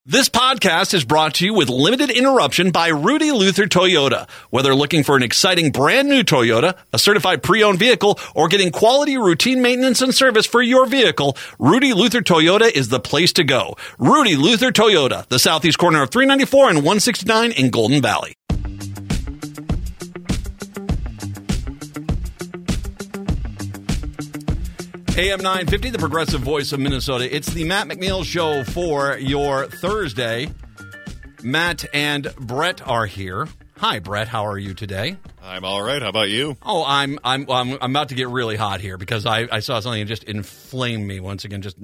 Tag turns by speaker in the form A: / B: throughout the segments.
A: This podcast is brought to you with limited interruption by Rudy Luther Toyota. Whether looking for an exciting brand new Toyota, a certified pre-owned vehicle, or getting quality routine maintenance and service for your vehicle, Rudy Luther Toyota is the place to go. Rudy Luther Toyota, the southeast corner of 394 and 169 in Golden Valley. AM 950, the progressive voice of Minnesota. It's the Matt McNeil Show for your Thursday. Matt and Brett are here. Hi, Brett. How are you today?
B: I'm all right. How about you?
A: Oh, I'm about to get really hot here because I saw something that just inflamed me once again. Just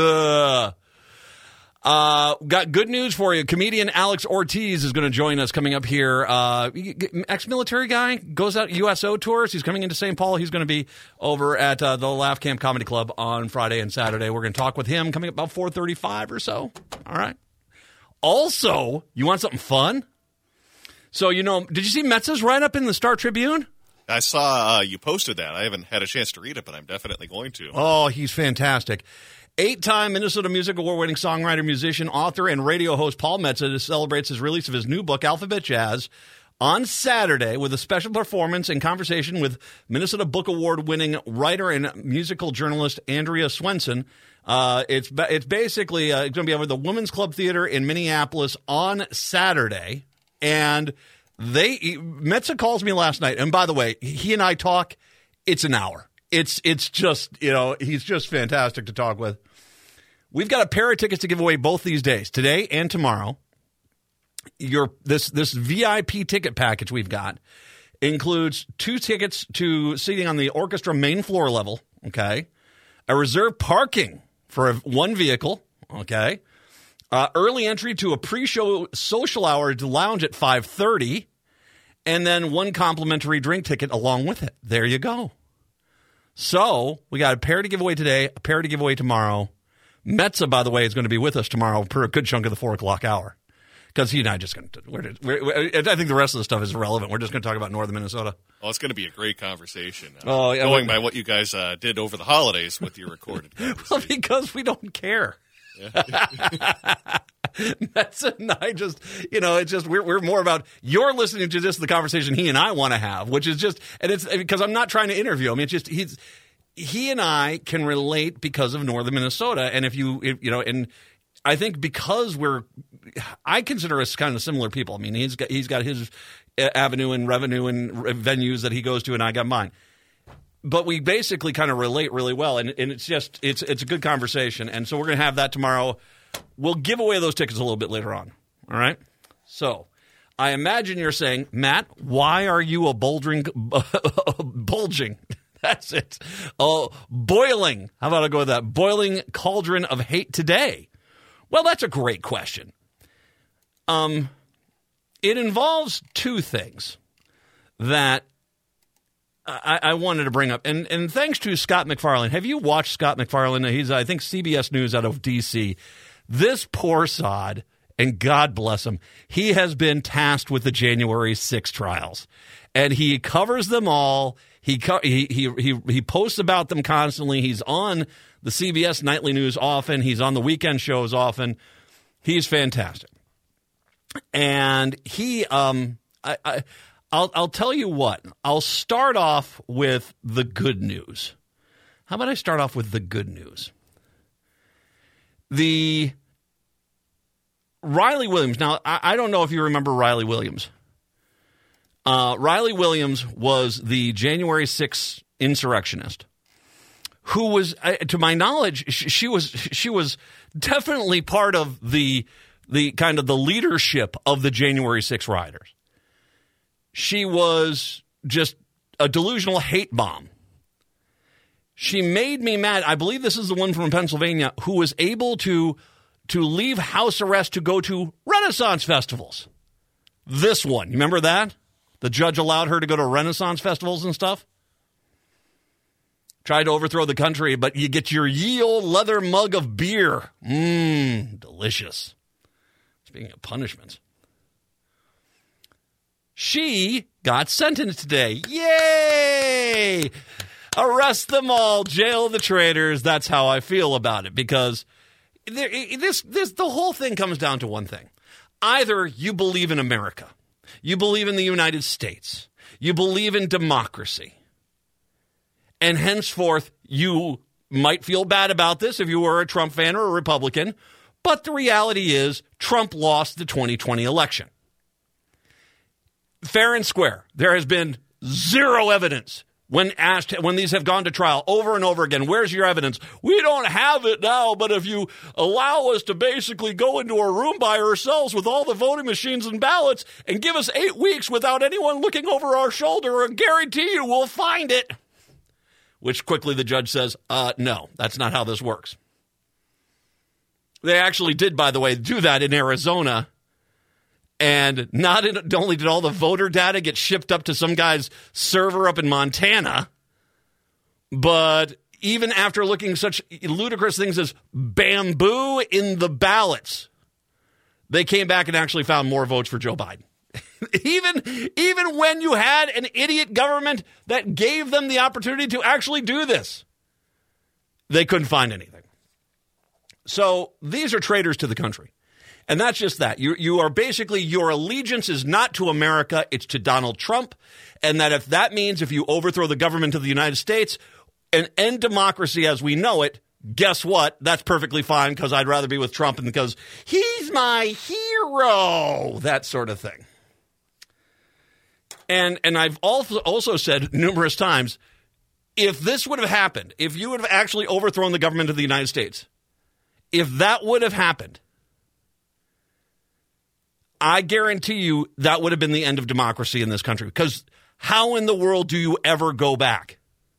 A: got good news for you. Comedian Alex Ortiz is going to join us coming up here. Ex-military guy, goes out USO tours. He's coming into St. Paul. He's going to be over at the Laugh Camp Comedy Club on Friday and Saturday. We're going to talk with him coming up about 4:35 or so. All right. Also, you want something fun? So, did you see Metz's write-up in the Star Tribune?
B: I saw you posted that. I haven't had a chance to read it, but I'm definitely going to.
A: Oh, he's fantastic. 8-time Minnesota Music Award-winning songwriter, musician, author, and radio host Paul Metza celebrates his release of his new book, Alphabet Jazz, on Saturday with a special performance and conversation with Minnesota Book Award-winning writer and musical journalist Andrea Swenson. It's basically it's going to be over at the Women's Club Theater in Minneapolis on Saturday, and Metza calls me last night, and by the way, he and I talk. It's an hour. It's just, he's just fantastic to talk with. We've got a pair of tickets to give away both these days, today and tomorrow. This VIP ticket package we've got includes 2 tickets to seating on the orchestra main floor level, okay? A reserved parking for one vehicle, okay? Early entry to a pre-show social hour to lounge at 5:30, and then 1 complimentary drink ticket along with it. There you go. So we got a pair to give away today, a pair to give away tomorrow. Metza, by the way, is going to be with us tomorrow for a good chunk of the 4 o'clock hour because he and I just going to. I think the rest of the stuff is irrelevant. We're just going to talk about northern Minnesota.
B: Well, it's going to be a great conversation.
A: Yeah,
B: going by what you guys did over the holidays with your recorded conversation.
A: Well, because we don't care. Metza and I just, it's just we're more about you're listening to just the conversation he and I want to have, which is just, and it's because I'm not trying to interview him. It's just he and I can relate because of northern Minnesota, and and I think because I consider us kind of similar people. I mean, he's got his avenue and revenue and venues that he goes to, and I got mine. But we basically kind of relate really well, and it's just it's a good conversation, and so we're going to have that tomorrow. We'll give away those tickets a little bit later on. All right? So I imagine you're saying, Matt, why are you a bulging? That's it. Oh, boiling. How about I go with that? Boiling cauldron of hate today. Well, that's a great question. It involves 2 things that I wanted to bring up. And thanks to Scott McFarlane. Have you watched Scott McFarlane? He's, I think, CBS News out of D.C. This poor sod, and God bless him, he has been tasked with the January 6 trials. And he covers them all. He posts about them constantly. He's on the CBS Nightly News often. He's on the weekend shows often. He's fantastic. And he I'll tell you what. I'll start off with the good news. How about I start off with the good news? The Riley Williams. Now, I don't know if you remember Riley Williams. Riley Williams was the January 6th insurrectionist who was, to my knowledge, she was definitely part of the kind of the leadership of the January 6th rioters. She was just a delusional hate bomb. She made me mad. I believe this is the one from Pennsylvania who was able to leave house arrest to go to Renaissance festivals. This one. You remember that? The judge allowed her to go to Renaissance festivals and stuff. Tried to overthrow the country, but you get your ye old leather mug of beer. Delicious. Speaking of punishments. She got sentenced today. Yay! Arrest them all, jail the traitors. That's how I feel about it because, The whole thing comes down to one thing. Either you believe in America, you believe in the United States, you believe in democracy, and henceforth you might feel bad about this if you were a Trump fan or a Republican, but the reality is Trump lost the 2020 election. Fair and square. There has been zero evidence when asked, when these have gone to trial over and over again. Where's your evidence? We don't have it now, but if you allow us to basically go into a room by ourselves with all the voting machines and ballots and give us 8 weeks without anyone looking over our shoulder, I guarantee you we'll find it. Which quickly the judge says, no, that's not how this works. They actually did, by the way, do that in Arizona. And not only did all the voter data get shipped up to some guy's server up in Montana, but even after looking such ludicrous things as bamboo in the ballots, they came back and actually found more votes for Joe Biden. Even when you had an idiot government that gave them the opportunity to actually do this, they couldn't find anything. So these are traitors to the country. And that's just that. You are basically, your allegiance is not to America, it's to Donald Trump. And that if that means if you overthrow the government of the United States and end democracy as we know it, guess what? That's perfectly fine because I'd rather be with Trump and because he's my hero, that sort of thing. And I've also said numerous times, if this would have happened, if you would have actually overthrown the government of the United States, if that would have happened, I guarantee you that would have been the end of democracy in this country. Because how in the world do you ever go back?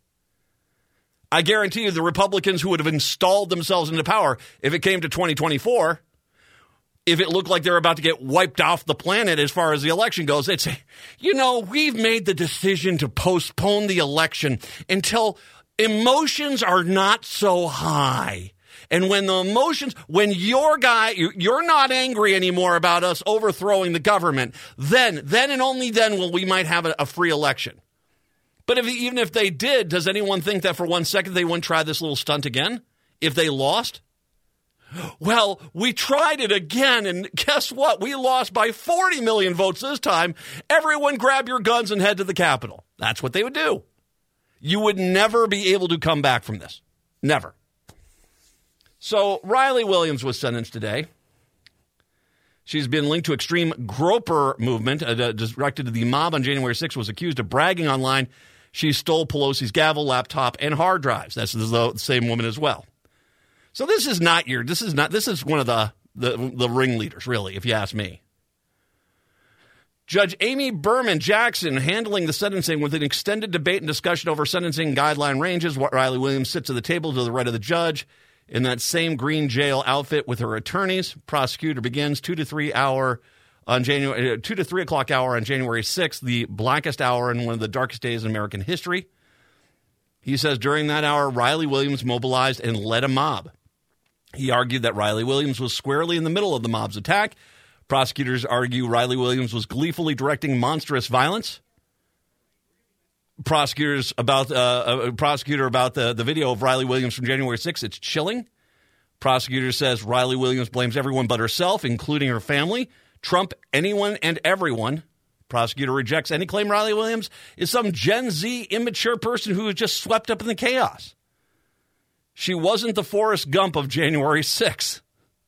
A: I guarantee you the Republicans who would have installed themselves into power, if it came to 2024, if it looked like they're about to get wiped off the planet as far as the election goes, they'd say, we've made the decision to postpone the election until emotions are not so high. And when the emotions, when you're not angry anymore about us overthrowing the government, then and only then will we might have a free election. But even if they did, does anyone think that for 1 second they wouldn't try this little stunt again if they lost? Well, we tried it again, and guess what? We lost by 40 million votes this time. Everyone grab your guns and head to the Capitol. That's what they would do. You would never be able to come back from this. Never. So Riley Williams was sentenced today. She's been linked to extreme groper movement directed to the mob on January 6th, was accused of bragging online. She stole Pelosi's gavel, laptop, and hard drives. That's the same woman as well. So this is one of the ringleaders, really, if you ask me. Judge Amy Berman Jackson handling the sentencing with an extended debate and discussion over sentencing guideline ranges. Riley Williams sits at the table to the right of the judge in that same green jail outfit with her attorneys. Prosecutor begins 2 to 3 o'clock hour on January 6th, the blackest hour and one of the darkest days in American history. He says during that hour, Riley Williams mobilized and led a mob. He argued that Riley Williams was squarely in the middle of the mob's attack. Prosecutors argue Riley Williams was gleefully directing monstrous violence. Prosecutor about the video of Riley Williams from January 6th, it's chilling. Prosecutor says Riley Williams blames everyone but herself, including her family, Trump, anyone and everyone. Prosecutor rejects any claim Riley Williams is some Gen Z immature person who was just swept up in the chaos. She wasn't the Forrest Gump of January 6th.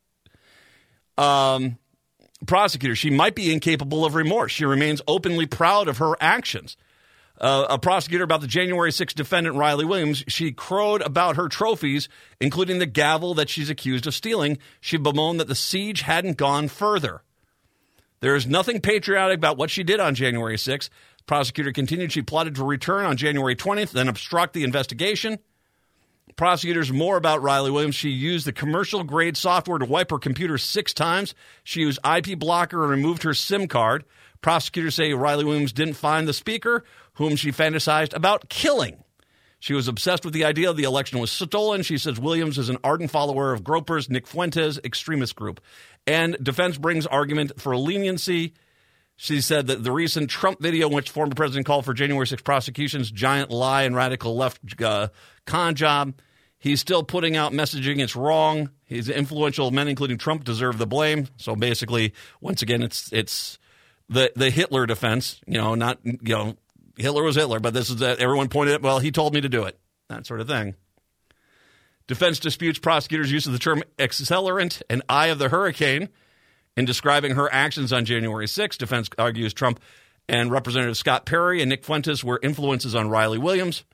A: Prosecutor, she might be incapable of remorse. She remains openly proud of her actions. A prosecutor about the January 6th defendant, Riley Williams, she crowed about her trophies, including the gavel that she's accused of stealing. She bemoaned that the siege hadn't gone further. There is nothing patriotic about what she did on January 6th. Prosecutor continued she plotted to return on January 20th, then obstruct the investigation. Prosecutors more about Riley Williams. She used the commercial-grade software to wipe her computer 6 times. She used IP blocker and removed her SIM card. Prosecutors say Riley Williams didn't find the speaker, whom she fantasized about killing. She was obsessed with the idea the election was stolen. She says Williams is an ardent follower of gropers, Nick Fuentes extremist group. And defense brings argument for leniency. She said that the recent Trump video in which former president called for January 6 prosecution's giant lie and radical left con job. He's still putting out messaging. It's wrong. His influential men, including Trump, deserve the blame. So basically, once again, it's the Hitler defense. Not Hitler was Hitler, but this is that everyone pointed at. Well, he told me to do it. That sort of thing. Defense disputes prosecutors' use of the term accelerant and eye of the hurricane in describing her actions on January 6th. Defense argues Trump and Representative Scott Perry and Nick Fuentes were influences on Riley Williams.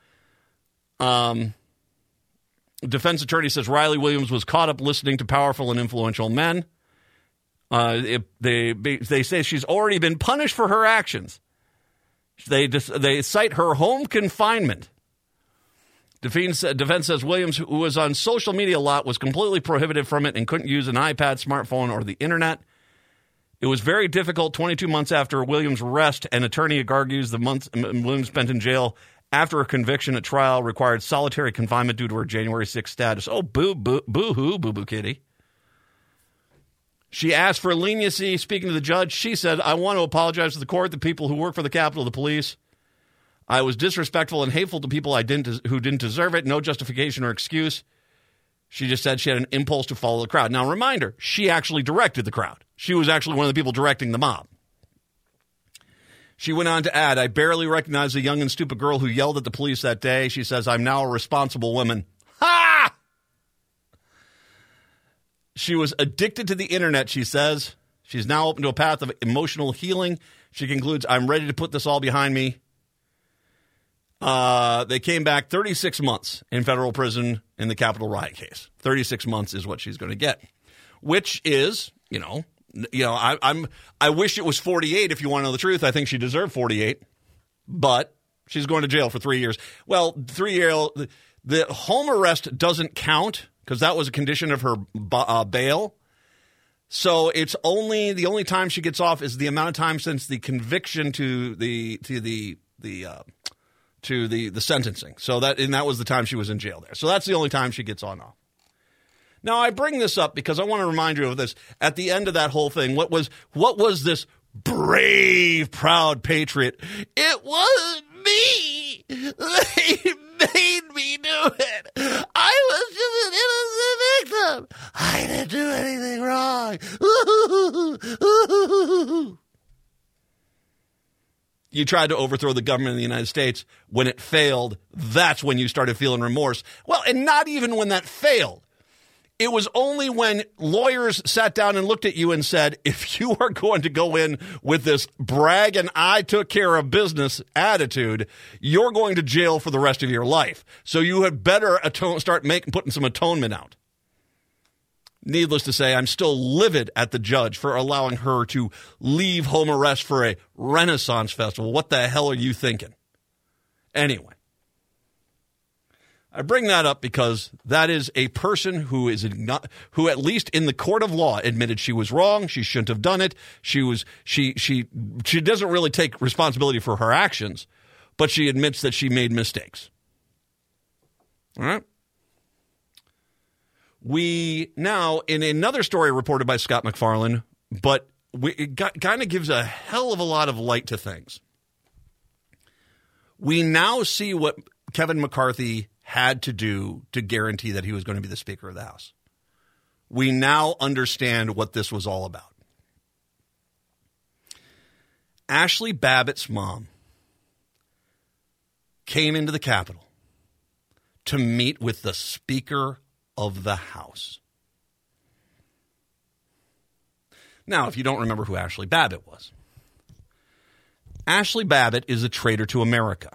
A: Defense attorney says Riley Williams was caught up listening to powerful and influential men. They say she's already been punished for her actions. They cite her home confinement. Defense says Williams, who was on social media a lot, was completely prohibited from it and couldn't use an iPad, smartphone, or the internet. It was very difficult 22 months after Williams' arrest. An attorney argues the months Williams spent in jail after her conviction at trial required solitary confinement due to her January 6th status. Oh, boo-hoo, boo-boo kitty. She asked for leniency. Speaking to the judge, she said, I want to apologize to the court, the people who work for the Capitol, the police. I was disrespectful and hateful to people who didn't deserve it. No justification or excuse. She just said she had an impulse to follow the crowd. Now, reminder, she actually directed the crowd. She was actually one of the people directing the mob. She went on to add, I barely recognize the young and stupid girl who yelled at the police that day. She says, I'm now a responsible woman. Ha! She was addicted to the internet, she says. She's now open to a path of emotional healing. She concludes, I'm ready to put this all behind me. They came back 36 months in federal prison in the Capitol riot case. 36 months is what she's going to get, which is, I wish it was 48 if you want to know the truth. I think she deserved 48, but she's going to jail for 3 years. Well, 3 years, the home arrest doesn't count because that was a condition of her bail. So it's only the only time she gets off is the amount of time since the conviction to the sentencing. So that was the time she was in jail there. So that's the only time she gets on off. Now, I bring this up because I want to remind you of this. At the end of that whole thing, what was this brave, proud patriot? It wasn't me. They made me do it. I was just an innocent victim. I didn't do anything wrong. You tried to overthrow the government of the United States. When it failed, that's when you started feeling remorse. Well, and not even when that failed. It was only when lawyers sat down and looked at you and said, if you are going to go in with this brag and I took care of business attitude, you're going to jail for the rest of your life. So you had better putting some atonement out. Needless to say, I'm still livid at the judge for allowing her to leave home arrest for a Renaissance festival. What the hell are you thinking? Anyway. I bring that up because that is a person who at least in the court of law admitted she was wrong. She shouldn't have done it. She doesn't really take responsibility for her actions, but she admits that she made mistakes. All right. We now, in another story reported by Scott MacFarlane, but it kind of gives a hell of a lot of light to things. We now see what Kevin McCarthy had to do to guarantee that he was going to be the Speaker of the House. We now understand what this was all about. Ashley Babbitt's mom came into the Capitol to meet with the Speaker of the House. Now, if you don't remember who Ashley Babbitt was, Ashley Babbitt is a traitor to America.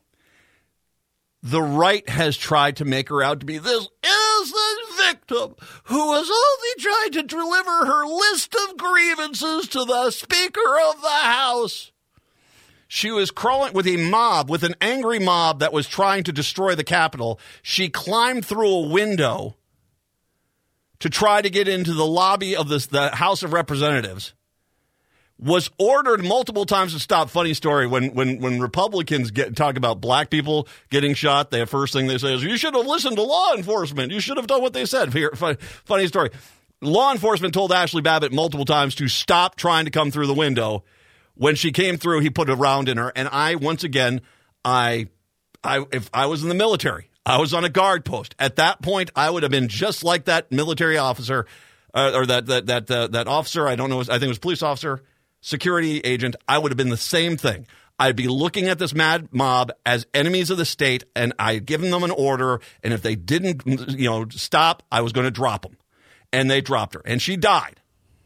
A: The right has tried to make her out to be this innocent victim who was only trying to deliver her list of grievances to the Speaker of the House. She was crawling with an angry mob that was trying to destroy the Capitol. She climbed through a window to try to get into the lobby of the House of Representatives. Was ordered multiple times to stop. Funny story, when Republicans talk about black people getting shot, the first thing they say is, you should have listened to law enforcement. You should have done what they said. Funny story. Law enforcement told Ashley Babbitt multiple times to stop trying to come through the window. When she came through, he put a round in her. And once again, if I was in the military, I was on a guard post. At that point, I would have been just like that military officer, or that officer. I don't know. I think it was police officer, security agent. I would have been the same thing. I'd be looking at this mad mob as enemies of the state, and I'd given them an order. And if they didn't, stop, I was going to drop them. And they dropped her, and she died.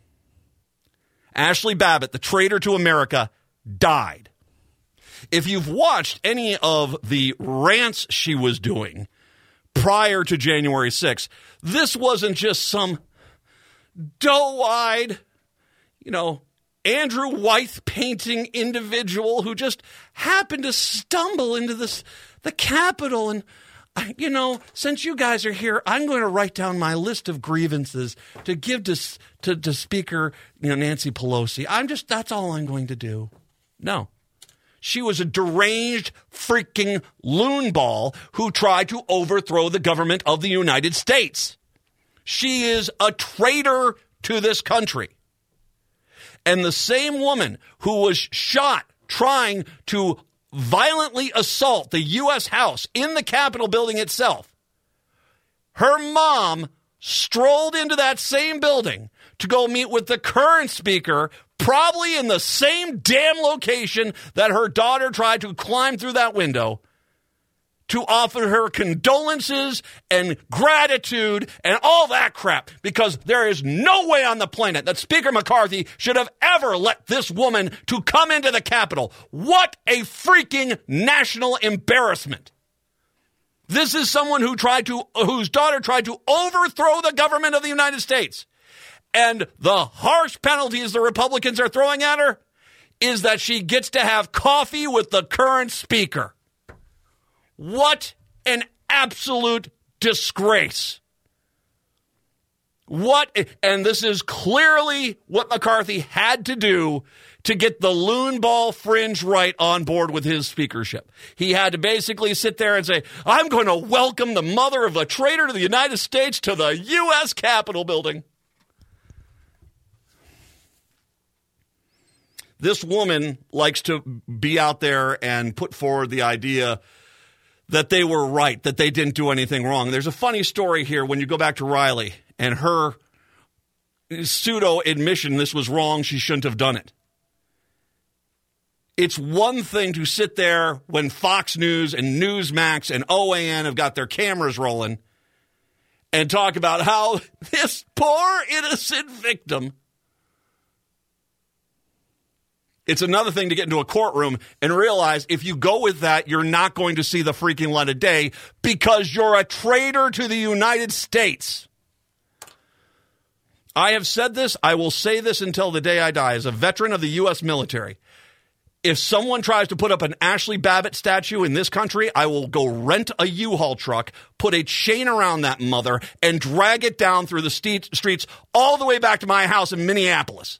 A: Ashley Babbitt, the traitor to America, died. If you've watched any of the rants she was doing prior to January 6th, this wasn't just some doe-eyed, Andrew Wyeth painting individual who just happened to stumble into the Capitol. And, since you guys are here, I'm going to write down my list of grievances to give to Speaker Nancy Pelosi. That's all I'm going to do. No. She was a deranged freaking loonball who tried to overthrow the government of the United States. She is a traitor to this country. And the same woman who was shot trying to violently assault the U.S. House in the Capitol building itself, her mom strolled into that same building to go meet with the current speaker, probably in the same damn location that her daughter tried to climb through that window, to offer her condolences and gratitude and all that crap, because there is no way on the planet that Speaker McCarthy should have ever let this woman to come into the Capitol. What a freaking national embarrassment. This is someone whose daughter tried to overthrow the government of the United States. And the harsh penalties the Republicans are throwing at her is that she gets to have coffee with the current speaker. What an absolute disgrace. And this is clearly what McCarthy had to do to get the loonball fringe right on board with his speakership. He had to basically sit there and say, I'm going to welcome the mother of a traitor to the United States to the U.S. Capitol building. This woman likes to be out there and put forward the idea that they were right, that they didn't do anything wrong. There's a funny story here when you go back to Riley and her pseudo admission this was wrong, she shouldn't have done it. It's one thing to sit there when Fox News and Newsmax and OAN have got their cameras rolling and talk about how this poor innocent victim. It's another thing to get into a courtroom and realize if you go with that, you're not going to see the freaking light of day because you're a traitor to the United States. I have said this. I will say this until the day I die. As a veteran of the U.S. military, if someone tries to put up an Ashley Babbitt statue in this country, I will go rent a U-Haul truck, put a chain around that mother, and drag it down through the streets all the way back to my house in Minneapolis.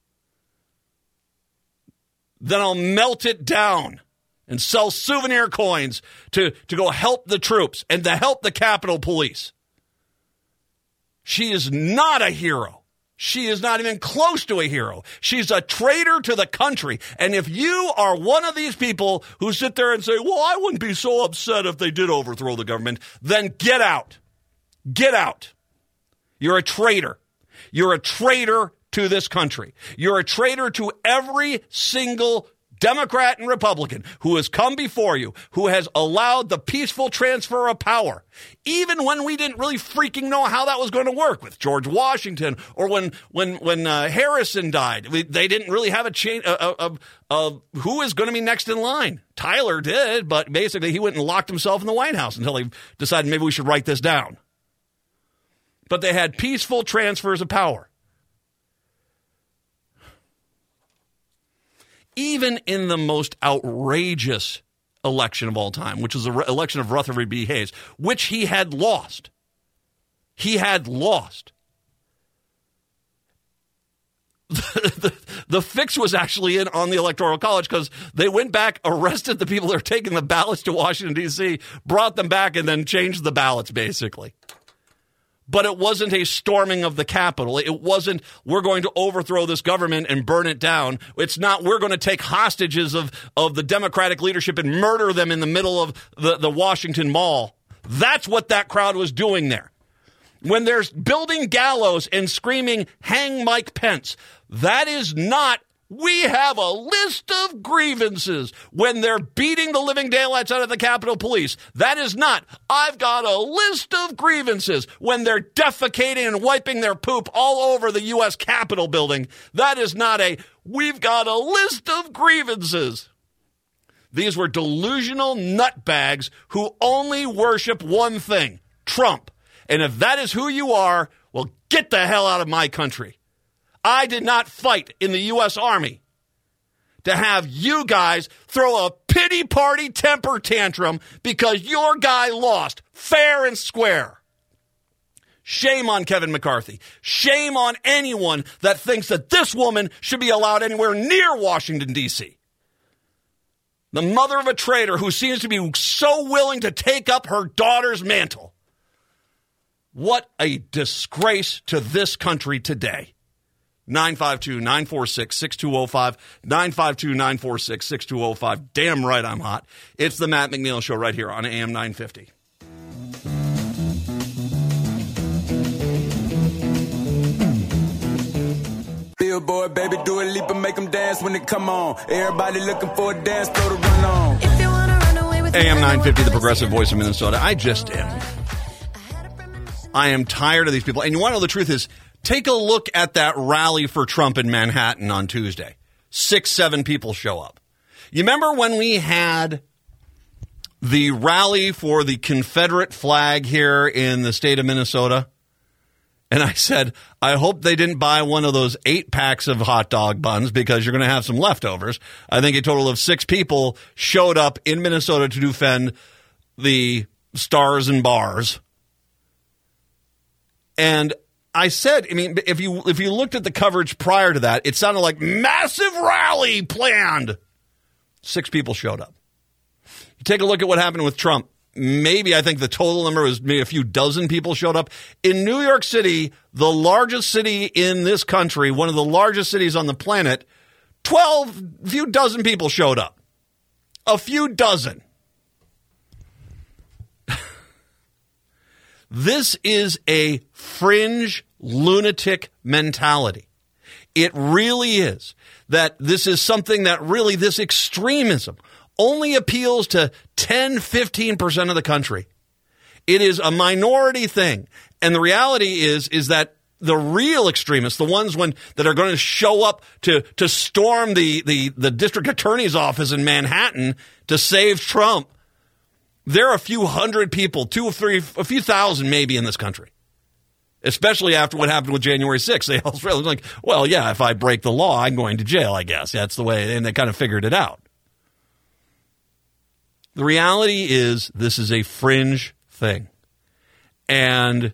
A: Then I'll melt it down and sell souvenir coins to go help the troops and to help the Capitol Police. She is not a hero. She is not even close to a hero. She's a traitor to the country. And if you are one of these people who sit there and say, well, I wouldn't be so upset if they did overthrow the government, then get out. Get out. You're a traitor. You're a traitor to this country. You're a traitor to every single Democrat and Republican who has come before you, who has allowed the peaceful transfer of power, even when we didn't really freaking know how that was going to work with George Washington or when Harrison died. They didn't really have a chain of who is going to be next in line. Tyler did, but basically he went and locked himself in the White House until he decided maybe we should write this down. But they had peaceful transfers of power. Even in the most outrageous election of all time, which was the election of Rutherford B. Hayes, which he had lost. He had lost. The fix was actually in on the Electoral College because they went back, arrested the people that were taking the ballots to Washington, D.C., brought them back, and then changed the ballots, basically. But it wasn't a storming of the Capitol. It wasn't, we're going to overthrow this government and burn it down. It's not, we're going to take hostages of the Democratic leadership and murder them in the middle of the Washington Mall. That's what that crowd was doing there. When they're building gallows and screaming, hang Mike Pence, that is not, we have a list of grievances. When they're beating the living daylights out of the Capitol Police, that is not, I've got a list of grievances. When they're defecating and wiping their poop all over the U.S. Capitol building, that is not a, we've got a list of grievances. These were delusional nutbags who only worship one thing, Trump. And if that is who you are, well, get the hell out of my country. I did not fight in the U.S. Army to have you guys throw a pity party temper tantrum because your guy lost fair and square. Shame on Kevin McCarthy. Shame on anyone that thinks that this woman should be allowed anywhere near Washington, D.C. The mother of a traitor who seems to be so willing to take up her daughter's mantle. What a disgrace to this country today. 952-946-6205. 952-946-6205. Damn right I'm hot. It's the Matt McNeil Show right here on AM 950.
C: Billboard, baby, do a leap and make them dance when they come on. Everybody looking for a dance floor to run on.
D: If you wanna run away with
A: AM 950, the progressive voice of Minnesota. I just am. I am tired of these people. And you want to know the truth is, take a look at that rally for Trump in Manhattan on Tuesday. 6-7 people show up. You remember when we had the rally for the Confederate flag here in the state of Minnesota? And I said, I hope they didn't buy one of those 8 packs of hot dog buns because you're going to have some leftovers. I think a total of 6 people showed up in Minnesota to defend the stars and bars. And I said, I mean, if you looked at the coverage prior to that, it sounded like massive rally planned. 6 people showed up. You take a look at what happened with Trump. Maybe I think the total number was maybe a few dozen people showed up. In New York City, the largest city in this country, one of the largest cities on the planet, few dozen people showed up. A few dozen. This is a fringe lunatic mentality. It really is. That this is something that really, this extremism only appeals to 10, 15% of the country. It is a minority thing. And the reality is that the real extremists, the ones that are going to show up to storm the district attorney's office in Manhattan to save Trump, there are a few hundred people, 2 or 3, a few thousand maybe in this country, especially after what happened with January 6th. They all really like, well, yeah, if I break the law, I'm going to jail, I guess. That's the way, and they kind of figured it out. The reality is this is a fringe thing. And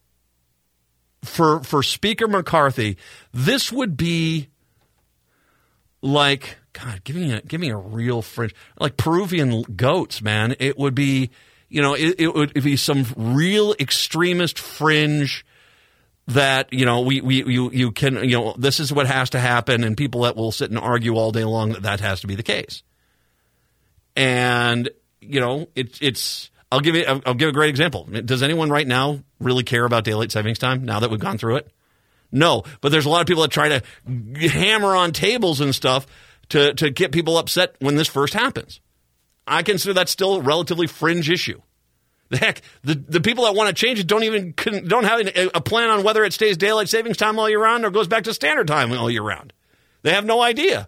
A: for Speaker McCarthy, this would be like, God, give me a real fringe, like Peruvian goats, man. It would be, it would be some real extremist fringe that, you can, this is what has to happen, and people that will sit and argue all day long that has to be the case. And, it's I'll give a great example. Does anyone right now really care about daylight savings time now that we've gone through it? No, but there's a lot of people that try to hammer on tables and stuff to get people upset when this first happens. I consider that still a relatively fringe issue. The heck, the people that want to change it don't have a plan on whether it stays daylight savings time all year round or goes back to standard time all year round. They have no idea.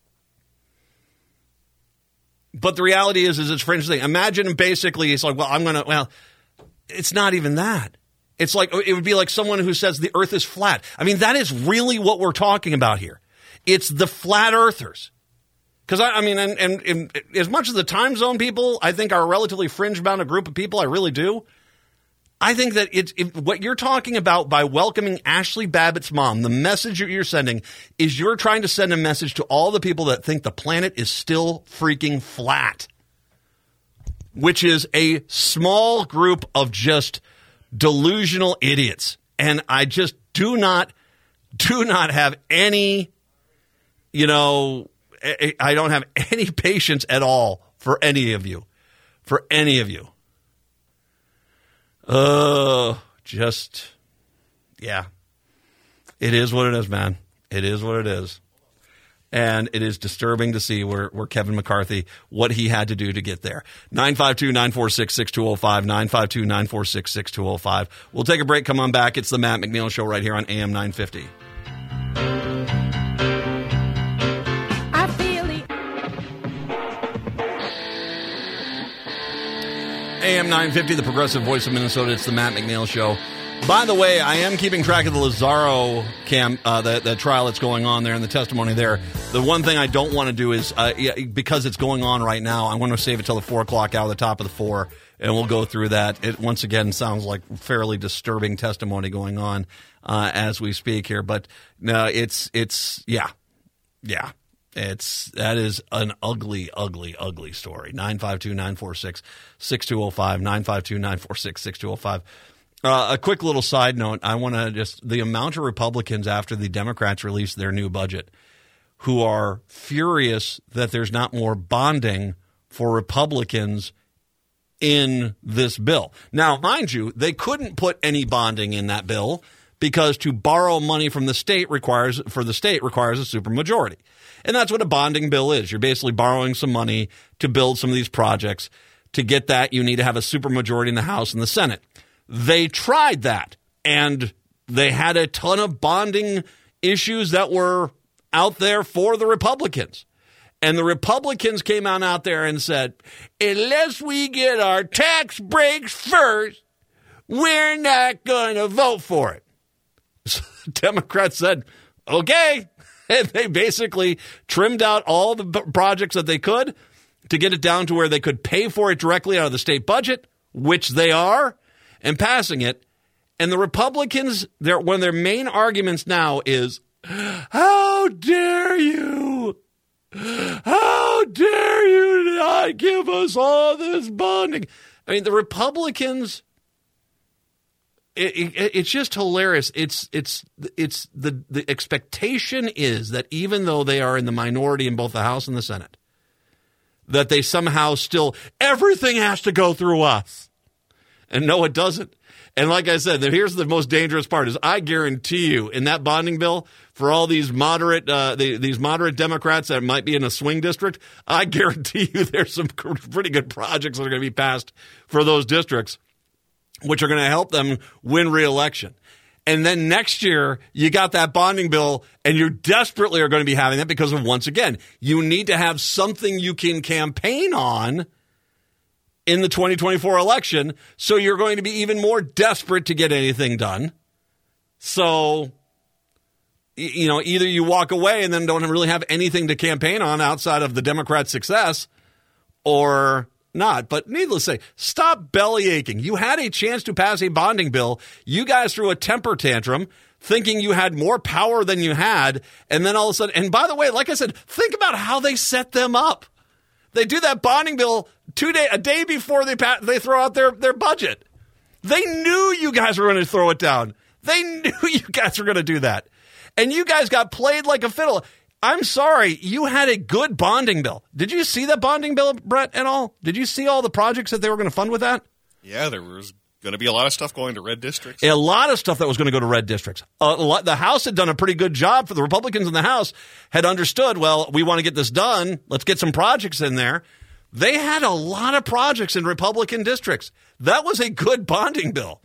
A: But the reality is it's a fringe thing. Imagine basically it's like, it's not even that. It's like, it would be like someone who says the earth is flat. I mean, that is really what we're talking about here. It's the flat earthers. Because, and as much as the time zone people, I think, are a relatively fringe-bound group of people, I really do. I think that what you're talking about by welcoming Ashley Babbitt's mom, the message you're sending is you're trying to send a message to all the people that think the planet is still freaking flat, which is a small group of just delusional idiots. And I just do not have any, I don't have any patience at all for any of you. Yeah. It is what it is, man. It is what it is. And it is disturbing to see where Kevin McCarthy, what he had to do to get there. 952-946-6205, 952-946-6205. We'll take a break, come on back. It's the Matt McNeil Show right here on AM 950.
D: I feel it.
A: AM 950, the progressive voice of Minnesota. It's the Matt McNeil Show. By the way, I am keeping track of the Lazaro the trial that's going on there and the testimony there. The one thing I don't want to do is, because it's going on right now, I want to save it till the 4 o'clock hour, the top of the 4, and we'll go through that. It once again sounds like fairly disturbing testimony going on as we speak here. But no, that is an ugly, ugly, ugly story. 952-946-6205, 952-946-6205. A quick little side note. I want to the amount of Republicans after the Democrats released their new budget who are furious that there's not more bonding for Republicans in this bill. Now, mind you, they couldn't put any bonding in that bill because to borrow money from the state requires a supermajority. And that's what a bonding bill is. You're basically borrowing some money to build some of these projects. To get that, you need to have a supermajority in the House and the Senate. They tried that, and they had a ton of bonding issues that were out there for the Republicans. And the Republicans came out there and said, unless we get our tax breaks first, we're not going to vote for it. So the Democrats said, okay. And they basically trimmed out all the projects that they could to get it down to where they could pay for it directly out of the state budget, which they are. And passing it, and the Republicans, one of their main arguments now is, how dare you? How dare you not give us all this bonding? I mean, the Republicans, it's just hilarious. It's the expectation is that even though they are in the minority in both the House and the Senate, that they somehow still, everything has to go through us. And no, it doesn't. And like I said, here's the most dangerous part is I guarantee you in that bonding bill for all these moderate Democrats that might be in a swing district, I guarantee you there's some pretty good projects that are going to be passed for those districts, which are going to help them win re-election. And then next year, you got that bonding bill, and you desperately are going to be having that because of, once again, you need to have something you can campaign on in the 2024 election, so you're going to be even more desperate to get anything done. So, either you walk away and then don't really have anything to campaign on outside of the Democrat success, or not. But needless to say, stop belly aching. You had a chance to pass a bonding bill. You guys threw a temper tantrum thinking you had more power than you had, and then all of a sudden, and by the way, like I said, think about how they set them up. They do that bonding bill a day before they throw out their budget. They knew you guys were going to throw it down. They knew you guys were going to do that. And you guys got played like a fiddle. I'm sorry. You had a good bonding bill. Did you see that bonding bill, Brett, at all? Did you see all the projects that they were going to fund with that?
B: Yeah, there was going to be a lot of stuff going to red districts.
A: A lot of stuff that was going to go to red districts. The House had done a pretty good job. For the Republicans in the House had understood, well, we want to get this done. Let's get some projects in there. They had a lot of projects in Republican districts. That was a good bonding bill.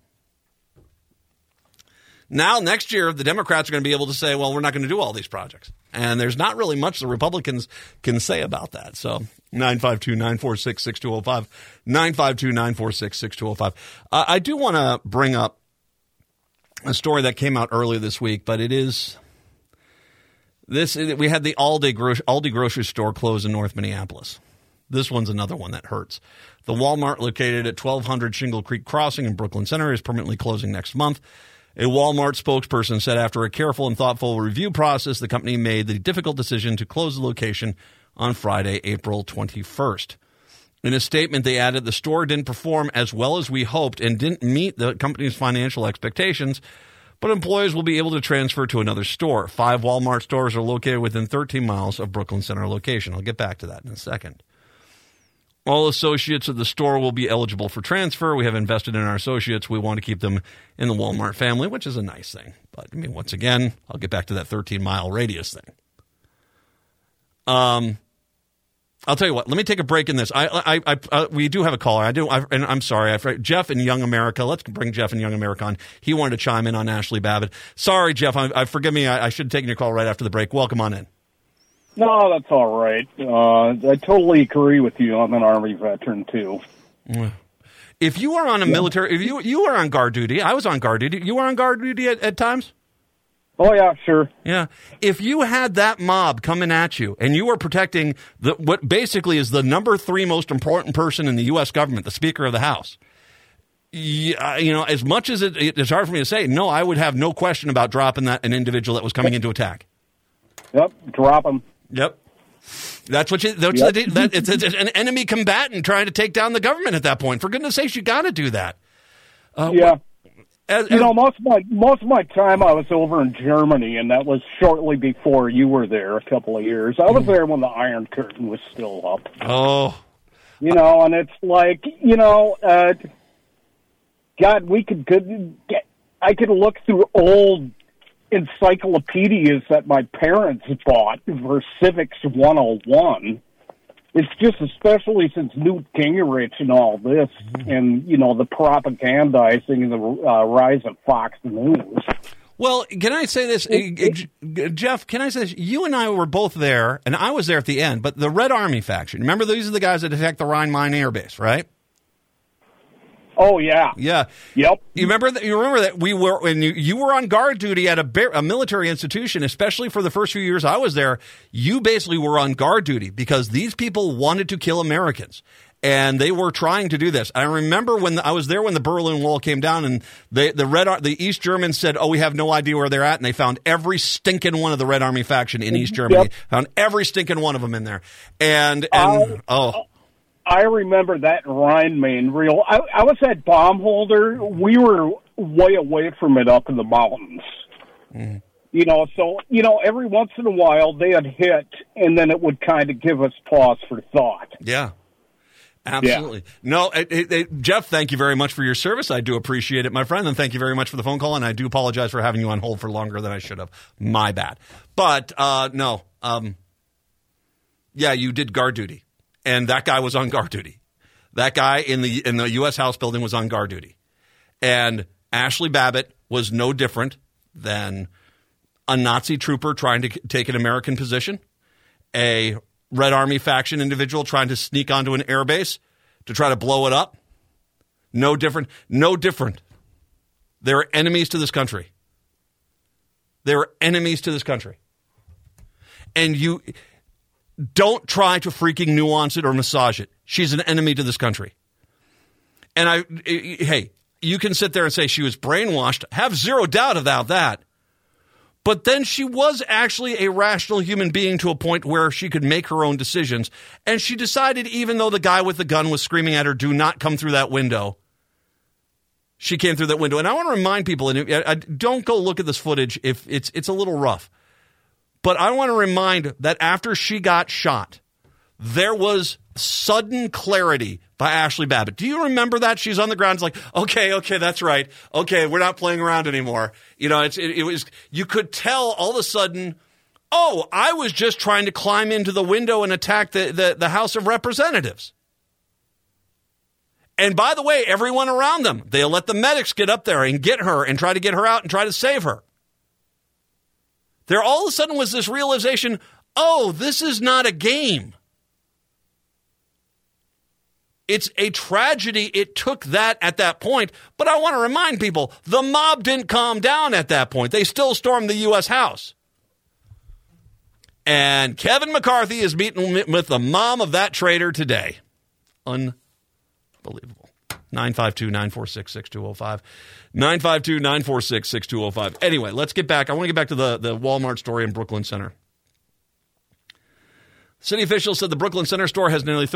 A: Now, next year, the Democrats are going to be able to say, well, we're not going to do all these projects. And there's not really much the Republicans can say about that. So 952-946-6205, 952-946-6205. I do want to bring up a story that came out earlier this week, but it is this. We had the Aldi grocery store close in North Minneapolis. This one's another one that hurts. The Walmart located at 1200 Shingle Creek Crossing in Brooklyn Center is permanently closing next month. A Walmart spokesperson said after a careful and thoughtful review process, the company made the difficult decision to close the location on Friday, April 21st. In a statement, they added the store didn't perform as well as we hoped and didn't meet the company's financial expectations, but employees will be able to transfer to another store. 5 Walmart stores are located within 13 miles of Brooklyn Center location. I'll get back to that in a second. All associates of the store will be eligible for transfer. We have invested in our associates. We want to keep them in the Walmart family, which is a nice thing. But, I mean, once again, I'll get back to that 13-mile radius thing. I'll tell you what. Let me take a break in this. We do have a caller. And I'm sorry. Jeff in Young America. Let's bring Jeff in Young America on. He wanted to chime in on Ashley Babbitt. Sorry, Jeff. Forgive me. I should have taken your call right after the break. Welcome on in.
E: No, that's all right. I totally agree with you. I'm an Army veteran, too.
A: If you are on a military, if you are on guard duty, I was on guard duty. You were on guard duty at times?
E: Oh, yeah, sure.
A: Yeah. If you had that mob coming at you and you were protecting what basically is the number 3 most important person in the U.S. government, the Speaker of the House, as much as it's hard for me to say, no, I would have no question about dropping an individual that was coming into attack.
E: Yep, drop him.
A: Yep. That's what it's an enemy combatant trying to take down the government at that point. For goodness sakes, you got to do that.
E: Yeah. Most of my time I was over in Germany, and that was shortly before you were there a couple of years. I was there when the Iron Curtain was still up.
A: Oh.
E: And it's like, God, I could look through old encyclopedias that my parents bought for Civics 101. It's just especially since Newt Gingrich and all this, and, the propagandizing and the rise of Fox News.
A: Well, can I say this, Jeff, can I say this? You and I were both there, and I was there at the end, but the Red Army faction, remember these are the guys that attacked the Rhine Mine Air Base, right?
E: Oh, yeah.
A: Yeah.
E: Yep.
A: You remember that we were, when you were on guard duty at a military institution, especially for the first few years I was there, you basically were on guard duty because these people wanted to kill Americans. And they were trying to do this. I remember when I was there when the Berlin Wall came down, and the East Germans said, "Oh, we have no idea where they're at," and they found every stinking one of the Red Army faction in East Germany.
E: Yep.
A: Found every stinking one of them in there.
E: I remember that in Rhine-Main. I was at Baumholder. We were way away from it up in the mountains. Mm. Every once in a while they'd hit, and then it would kind of give us pause for thought.
A: Yeah. Absolutely. Yeah. No, Jeff, thank you very much for your service. I do appreciate it, my friend, and thank you very much for the phone call, and I do apologize for having you on hold for longer than I should have. My bad. But, no. Yeah, you did guard duty, and that guy was on guard duty. That guy in the U.S. House building was on guard duty. And Ashley Babbitt was no different than a Nazi trooper trying to take an American position, a Red Army faction individual trying to sneak onto an airbase to try to blow it up. No different. No different. They're enemies to this country. They're enemies to this country. And you don't try to freaking nuance it or massage it. She's an enemy to this country. And hey, you can sit there and say she was brainwashed. Have zero doubt about that. But then she was actually a rational human being to a point where she could make her own decisions. And she decided, even though the guy with the gun was screaming at her, "Do not come through that window," she came through that window. And I want to remind people, and don't go look at this footage if it's a little rough. But I want to remind that after she got shot, there was sudden clarity by Ashley Babbitt. Do you remember that? She's on the ground. It's like, okay, that's right. Okay, we're not playing around anymore. It was, you could tell all of a sudden, oh, I was just trying to climb into the window and attack the House of Representatives. And by the way, everyone around them, they'll let the medics get up there and get her and try to get her out and try to save her. There all of a sudden was this realization, oh, this is not a game. It's a tragedy it took that at that point, but I want to remind people, the mob didn't calm down at that point. They still stormed the U.S. House. And Kevin McCarthy is meeting with the mom of that traitor today. Unbelievable. 952-946-6205. 952-946-6205. Anyway, let's get back. I want to get back to the Walmart story in Brooklyn Center. City officials said the Brooklyn Center store has nearly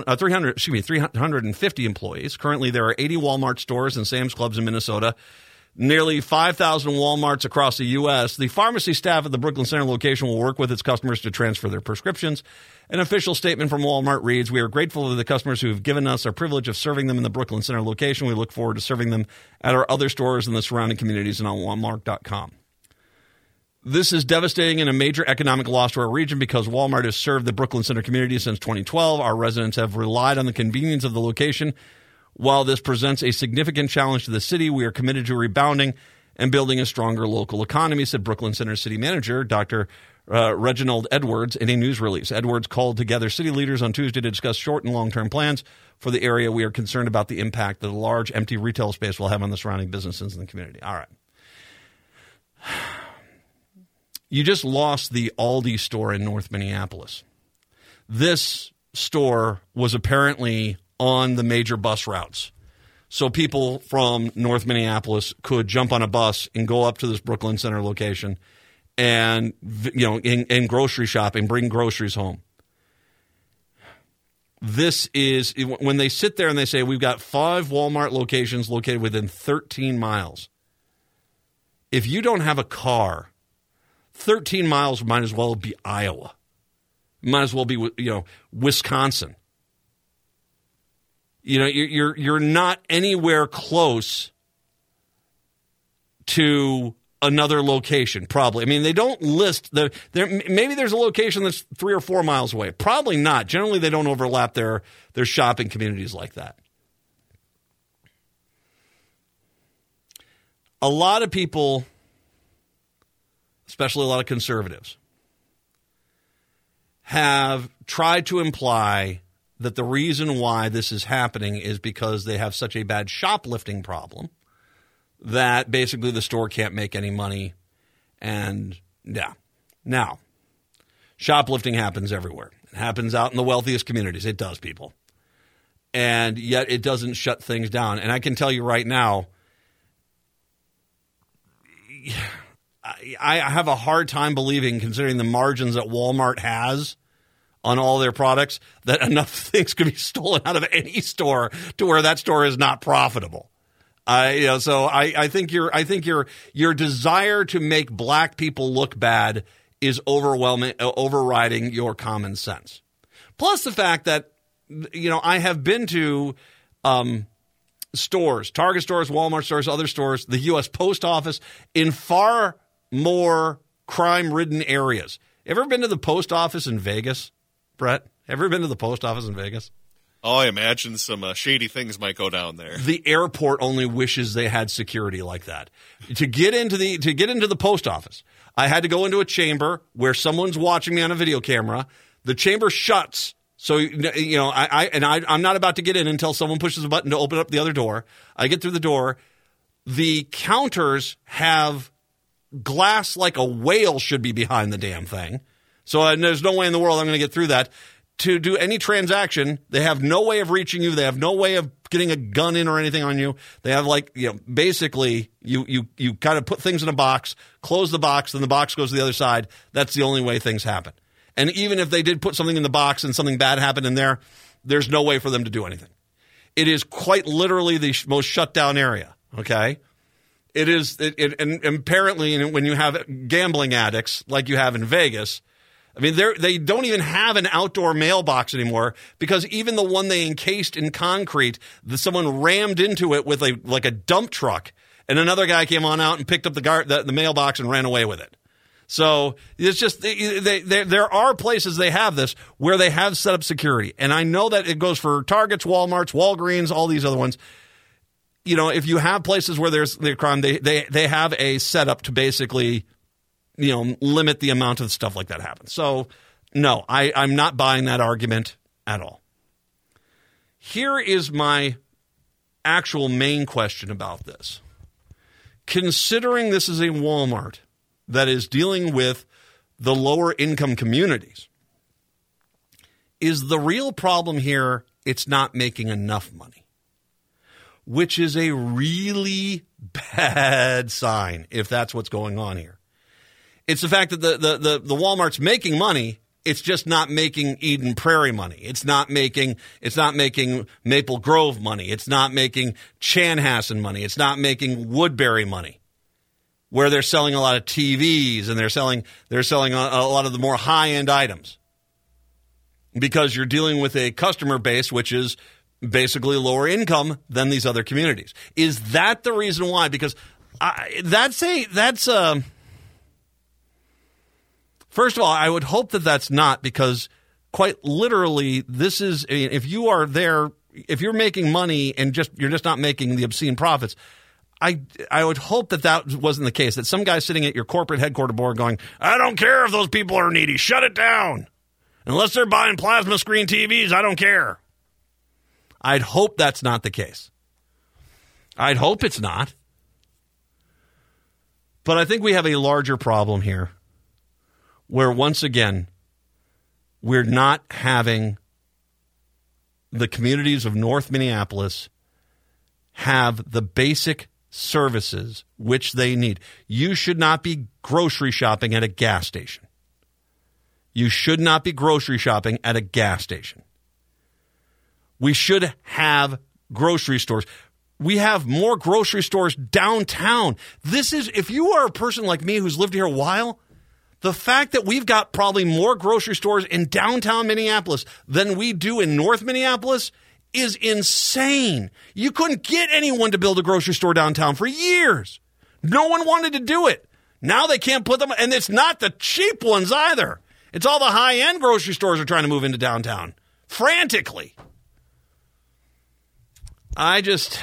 A: 350 employees. Currently, there are 80 Walmart stores and Sam's Clubs in Minnesota. nearly 5,000 Walmarts across the U.S., the pharmacy staff at the Brooklyn Center location will work with its customers to transfer their prescriptions. An official statement from Walmart reads, "We are grateful to the customers who have given us our privilege of serving them in the Brooklyn Center location. We look forward to serving them at our other stores in the surrounding communities and on Walmart.com." This is devastating and a major economic loss to our region because Walmart has served the Brooklyn Center community since 2012. Our residents have relied on the convenience of the location. While this presents a significant challenge to the city, we are committed to rebounding and building a stronger local economy, said Brooklyn Center City Manager Dr. Reginald Edwards in a news release. Edwards called together city leaders on Tuesday to discuss short and long-term plans for the area. We are concerned about the impact that a large empty retail space will have on the surrounding businesses in the community. All right. You just lost the Aldi store in North Minneapolis. This store was apparently on the major bus routes. So people from North Minneapolis could jump on a bus and go up to this Brooklyn Center location and, in grocery shopping, bring groceries home. This is, when they sit there and they say, we've got 5 Walmart locations located within 13 miles. If you don't have a car, 13 miles might as well be Iowa. Might as well be, Wisconsin. You're not anywhere close to another location, probably. I mean, they don't list maybe there's a location that's 3 or 4 miles away. Probably not. Generally, they don't overlap their shopping communities like that. A lot of people, especially a lot of conservatives, have tried to imply that the reason why this is happening is because they have such a bad shoplifting problem that basically the store can't make any money. And yeah. Now, shoplifting happens everywhere. It happens out in the wealthiest communities. It does, people. And yet it doesn't shut things down. And I can tell you right now, I have a hard time believing, considering the margins that Walmart has on all their products, that enough things could be stolen out of any store to where that store is not profitable. So I think your desire to make black people look bad is overriding your common sense. Plus the fact that, I have been to stores, Target stores, Walmart stores, other stores, the U.S. Post Office, in far more crime-ridden areas. Ever been to the post office in Vegas, Brett? Ever been to the post office in Vegas?
B: Oh, I imagine some shady things might go down there.
A: The airport only wishes they had security like that. To get into the post office, I had to go into a chamber where someone's watching me on a video camera. The chamber shuts, so I'm not about to get in until someone pushes a button to open up the other door. I get through the door. The counters have glass like a whale should be behind the damn thing. So there's no way in the world I'm going to get through that. To do any transaction, they have no way of reaching you. They have no way of getting a gun in or anything on you. They have basically you kind of put things in a box, close the box, then the box goes to the other side. That's the only way things happen. And even if they did put something in the box and something bad happened in there, there's no way for them to do anything. It is quite literally the most shut down area, okay? It is, and apparently when you have gambling addicts like you have in Vegas, I mean, they don't even have an outdoor mailbox anymore because even the one they encased in concrete, someone rammed into it with a dump truck, and another guy came on out and picked up the mailbox and ran away with it. So it's just there are places they have this where they have set up security, and I know that it goes for Targets, Walmarts, Walgreens, all these other ones. If you have places where there's crime, they have a setup to basically limit the amount of stuff like that happens. So, no, I'm not buying that argument at all. Here is my actual main question about this. Considering this is a Walmart that is dealing with the lower income communities, is the real problem here it's not making enough money? Which is a really bad sign if that's what's going on here. It's the fact that the Walmart's making money, It's just not making Eden Prairie money. It's not making Maple Grove money. It's not making Chanhassen money. It's not making Woodbury money, where they're selling a lot of TVs and they're selling a lot of the more high-end items, because you're dealing with a customer base which is basically lower income than these other communities. Is that the reason why? Because first of all, I would hope that that's not, because quite literally, this is, if you are there, if you're making money and you're just not making the obscene profits, I would hope that wasn't the case, that some guy sitting at your corporate headquarters board going, I don't care if those people are needy, shut it down. Unless they're buying plasma screen TVs, I don't care. I'd hope that's not the case. I'd hope it's not. But I think we have a larger problem here, where once again, we're not having the communities of North Minneapolis have the basic services which they need. You should not be grocery shopping at a gas station. You should not be grocery shopping at a gas station. We should have grocery stores. We have more grocery stores downtown. If you are a person like me who's lived here a while, the fact that we've got probably more grocery stores in downtown Minneapolis than we do in North Minneapolis is insane. You couldn't get anyone to build a grocery store downtown for years. No one wanted to do it. Now they can't put them, and it's not the cheap ones either. It's all the high-end grocery stores are trying to move into downtown frantically. I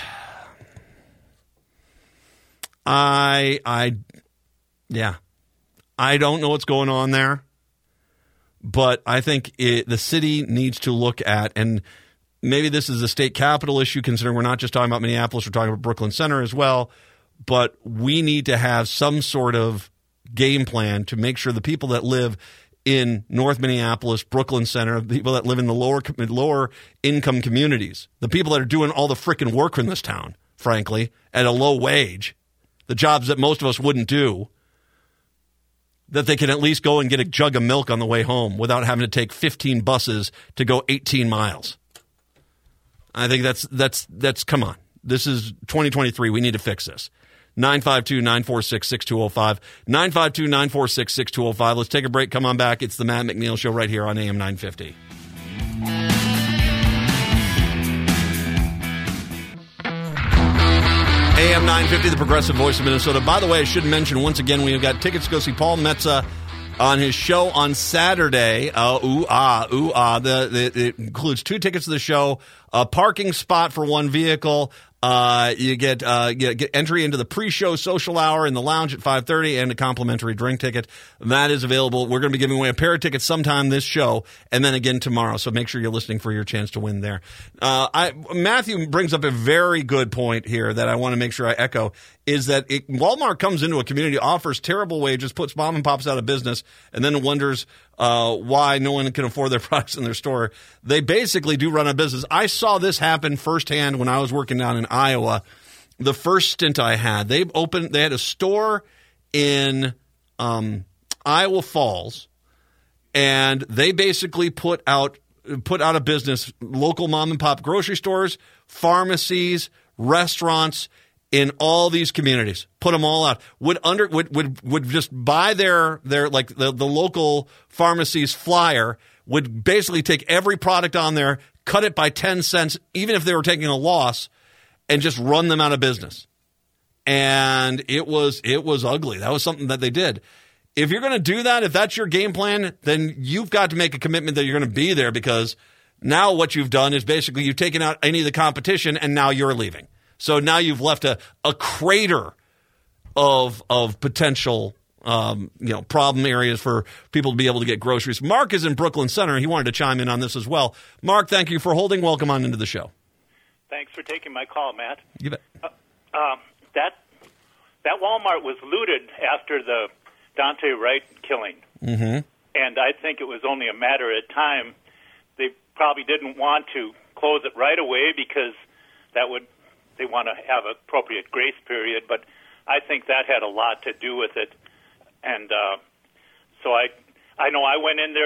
A: don't know what's going on there, but I think the city needs to look at, and maybe this is a state capital issue, considering we're not just talking about Minneapolis, we're talking about Brooklyn Center as well, but we need to have some sort of game plan to make sure the people that live in North Minneapolis, Brooklyn Center, the people that live in the lower income communities, the people that are doing all the frickin' work in this town, frankly, at a low wage, the jobs that most of us wouldn't do, that they can at least go and get a jug of milk on the way home without having to take 15 buses to go 18 miles. I think that's come on. This is 2023. We need to fix this. 952-946-6205. 952-946-6205. Let's take a break. Come on back. It's the Matt McNeil Show right here on AM 950. AM 950, the progressive voice of Minnesota. By the way, I should mention once again, we've got tickets to go see Paul Metza on his show on Saturday. It includes 2 tickets to the show, a parking spot for 1 vehicle. You get entry into the pre-show social hour in the lounge at 5:30 and a complimentary drink ticket. That is available. We're going to be giving away a pair of tickets sometime this show and then again tomorrow. So make sure you're listening for your chance to win there. Matthew brings up a very good point here that I want to make sure I echo, is that Walmart comes into a community, offers terrible wages, puts mom and pops out of business, and then wonders why no one can afford their products in their store. They basically do run a business. I saw this happen firsthand when I was working down in Iowa. The first stint I had, they had a store in Iowa Falls, and they basically put out of business local mom and pop grocery stores, pharmacies, restaurants in all these communities. Put them all out. Would just buy their like the local pharmacy's flyer, would basically take every product on there, cut it by 10 cents, even if they were taking a loss, and just run them out of business. And it was ugly. That was something that they did. If you're going to do that, if that's your game plan, then you've got to make a commitment that you're going to be there, because now what you've done is basically you've taken out any of the competition and now you're leaving. So now you've left a crater of potential problem areas for people to be able to get groceries. Mark is in Brooklyn Center. He wanted to chime in on this as well. Mark, thank you for holding. Welcome on into the show.
F: Thanks for taking my call, Matt.
A: You bet.
F: That Walmart was looted after the Dante Wright killing.
A: Mm-hmm.
F: And I think it was only a matter of time. They probably didn't want to close it right away because they want to have an appropriate grace period, but I think that had a lot to do with it. And so I know I went in there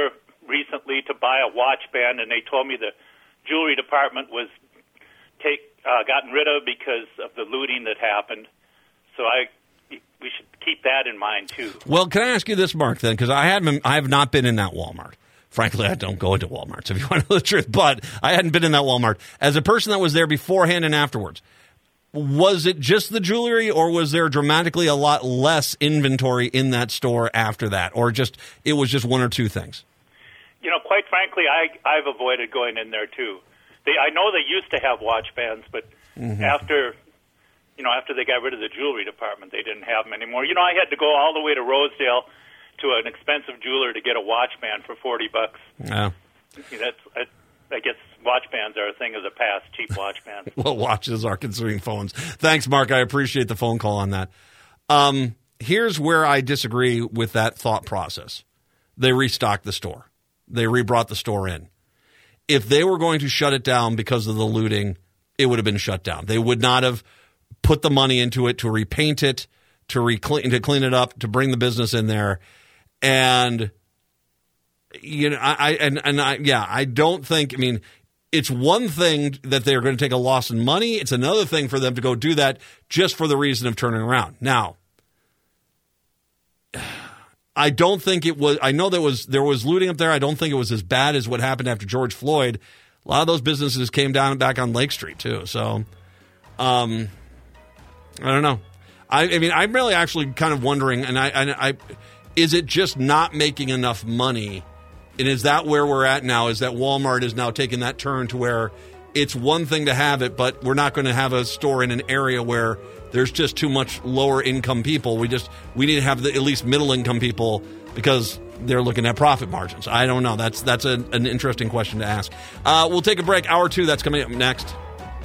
F: recently to buy a watch band, and they told me the jewelry department was gotten rid of because of the looting that happened. So we should keep that in mind too.
A: Well, can I ask you this, Mark? Then, because I have not been in that Walmart. Frankly, I don't go into Walmarts, if you want to know the truth. But I hadn't been in that Walmart. As a person that was there beforehand and afterwards, was it just the jewelry, or was there dramatically a lot less inventory in that store after that, or it was just one or two things?
F: Quite frankly, I've avoided going in there too. I know they used to have watch bands, but after they got rid of the jewelry department, they didn't have them anymore. I had to go all the way to Rosedale to an expensive jeweler to get a watch band for $40.
A: Yeah.
F: I guess watch bands are a thing of the past, cheap watch bands.
A: Well, watches are considering phones. Thanks, Mark. I appreciate the phone call on that. Here's where I disagree with that thought process. They restocked the store. They rebrought the store in. If they were going to shut it down because of the looting, it would have been shut down. They would not have put the money into it to repaint it, to clean it up, to bring the business in there. And I don't think. I mean, it's one thing that they're going to take a loss in money. It's another thing for them to go do that just for the reason of turning around. Now, I don't think it was. I know there was looting up there. I don't think it was as bad as what happened after George Floyd. A lot of those businesses came down back on Lake Street too. So, I don't know. I mean, I'm really actually kind of wondering, and I is it just not making enough money? And is that where we're at now? Is that Walmart is now taking that turn to where it's one thing to have it, but we're not going to have a store in an area where there's just too much lower income people. We need to have at least middle income people because they're looking at profit margins. I don't know. That's an interesting question to ask. We'll take a break. Hour 2, that's coming up next.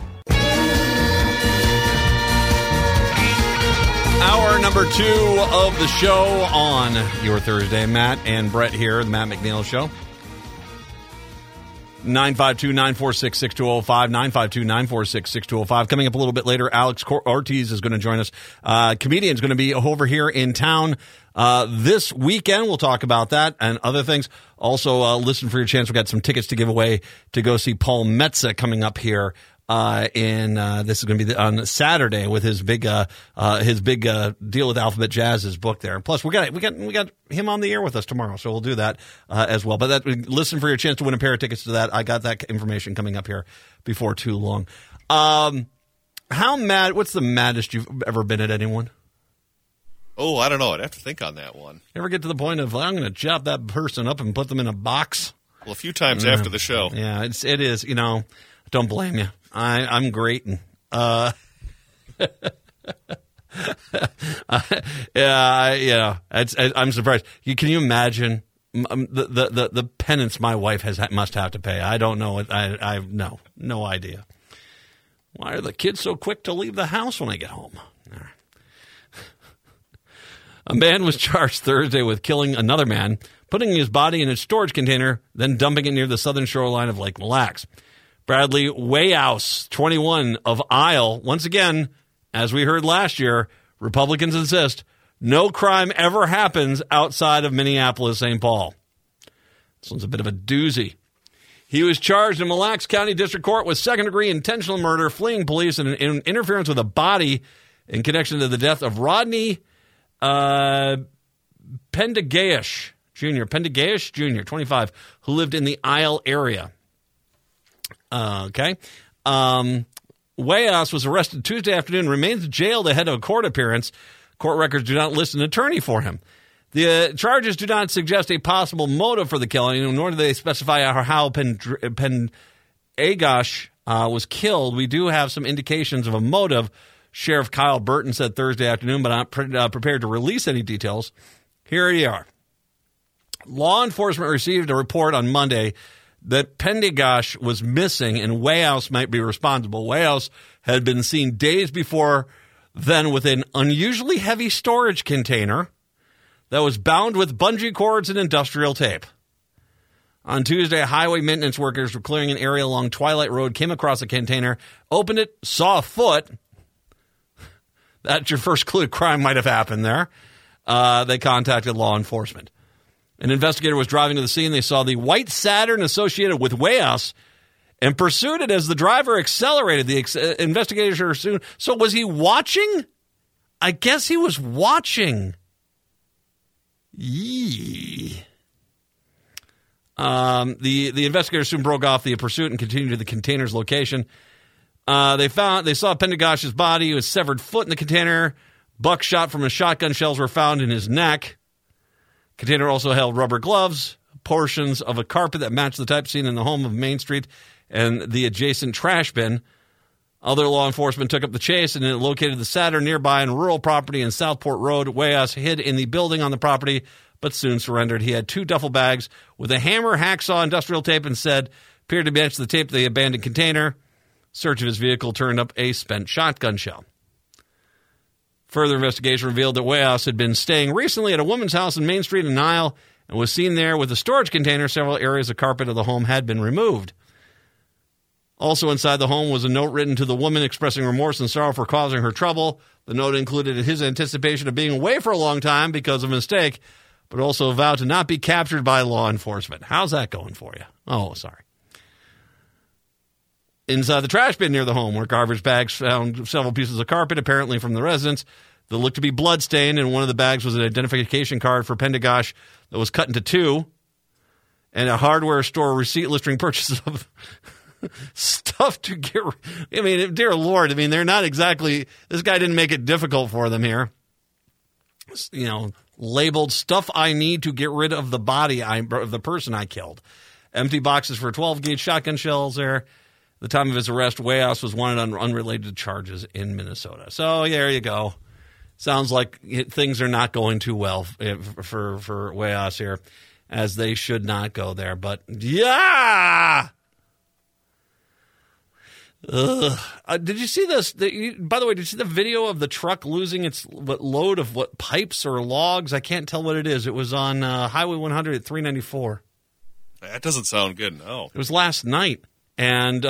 A: Hour number 2 of the show on your Thursday. Matt and Brett here, the Matt McNeil Show. 952-946-6205, 952-946-6205. Coming up a little bit later, Alex Ortiz is going to join us. Comedian's going to be over here in town this weekend. We'll talk about that and other things. Also, listen for your chance. We've got some tickets to give away to go see Paul Metza coming up here. This is going to be on Saturday with his big deal with Alphabet Jazz's book there. And plus, we got him on the air with us tomorrow, so we'll do that as well. But listen for your chance to win a pair of tickets to that. I got that information coming up here before too long. How mad? What's the maddest you've ever been at anyone?
B: Oh, I don't know. I'd have to think on that one.
A: Ever get to the point of I'm going to chop that person up and put them in a box?
B: Well, a few times after the show.
A: Yeah, it is. Don't blame you. I'm great. And, I'm surprised. Can you imagine the penance my wife must have to pay? I don't know. I have no idea. Why are the kids so quick to leave the house when I get home? A man was charged Thursday with killing another man, putting his body in a storage container, then dumping it near the southern shoreline of Lake Mille Lacs. Bradley Wayhouse, 21, of Isle. Once again, as we heard last year, Republicans insist no crime ever happens outside of Minneapolis, St. Paul. This one's a bit of a doozy. He was charged in Mille Lacs County District Court with second-degree intentional murder, fleeing police, and interference with a body in connection to the death of Rodney Pendergast Jr., 25, who lived in the Isle area. Okay. Wayhouse was arrested Tuesday afternoon, remains jailed ahead of a court appearance. Court records do not list an attorney for him. The charges do not suggest a possible motive for the killing, nor do they specify how Pendergast was killed. We do have some indications of a motive, Sheriff Kyle Burton said Thursday afternoon, but not prepared to release any details. Here they are. Law enforcement received a report on Monday that Pendergast was missing and Wayhouse might be responsible. Wayhouse had been seen days before then with an unusually heavy storage container that was bound with bungee cords and industrial tape. On Tuesday, highway maintenance workers were clearing an area along Twilight Road, came across a container, opened it, saw a foot. That's your first clue crime might have happened there. They contacted law enforcement. An investigator was driving to the scene. They saw the white Saturn associated with Weas and pursued it as the driver accelerated. The investigators assumed. So was he watching? I guess he was watching. Yee. The investigators soon broke off the pursuit and continued to the container's location. They saw Pendergash's body. He was severed foot in the container. Buckshot from his shotgun shells were found in his neck. Container also held rubber gloves, portions of a carpet that matched the type seen in the home of Main Street, and the adjacent trash bin. Other law enforcement took up the chase and located the Saturn nearby in rural property in Southport Road. Weas hid in the building on the property, but soon surrendered. He had 2 duffel bags with a hammer, hacksaw, industrial tape, and appeared to match the tape of the abandoned container. Search of his vehicle turned up a spent shotgun shell. Further investigation revealed that Weas had been staying recently at a woman's house in Main Street in Nile and was seen there with a storage container. Several areas of carpet of the home had been removed. Also inside the home was a note written to the woman expressing remorse and sorrow for causing her trouble. The note included his anticipation of being away for a long time because of a mistake, but also vowed to not be captured by law enforcement. How's that going for you? Oh, sorry. Inside the trash bin near the home were garbage bags found several pieces of carpet, apparently from the residence, that looked to be bloodstained, and one of the bags was an identification card for Pendergash that was cut into 2, and a hardware store receipt listing purchases of stuff to get. I mean, dear Lord, I mean, they're not exactly. This guy didn't make it difficult for them here. You know, labeled stuff I need to get rid of the body of the person I killed. Empty boxes for 12-gauge shotgun shells there. The time of his arrest, Weas was wanted on unrelated charges in Minnesota. So there you go. Sounds like things are not going too well for Weas here, as they should not go there. But yeah. Did you see this? By the way, did you see the video of the truck losing its load of pipes or logs? I can't tell what it is. It was on Highway 100 at 394.
B: That doesn't sound good, no.
A: It was last night. And,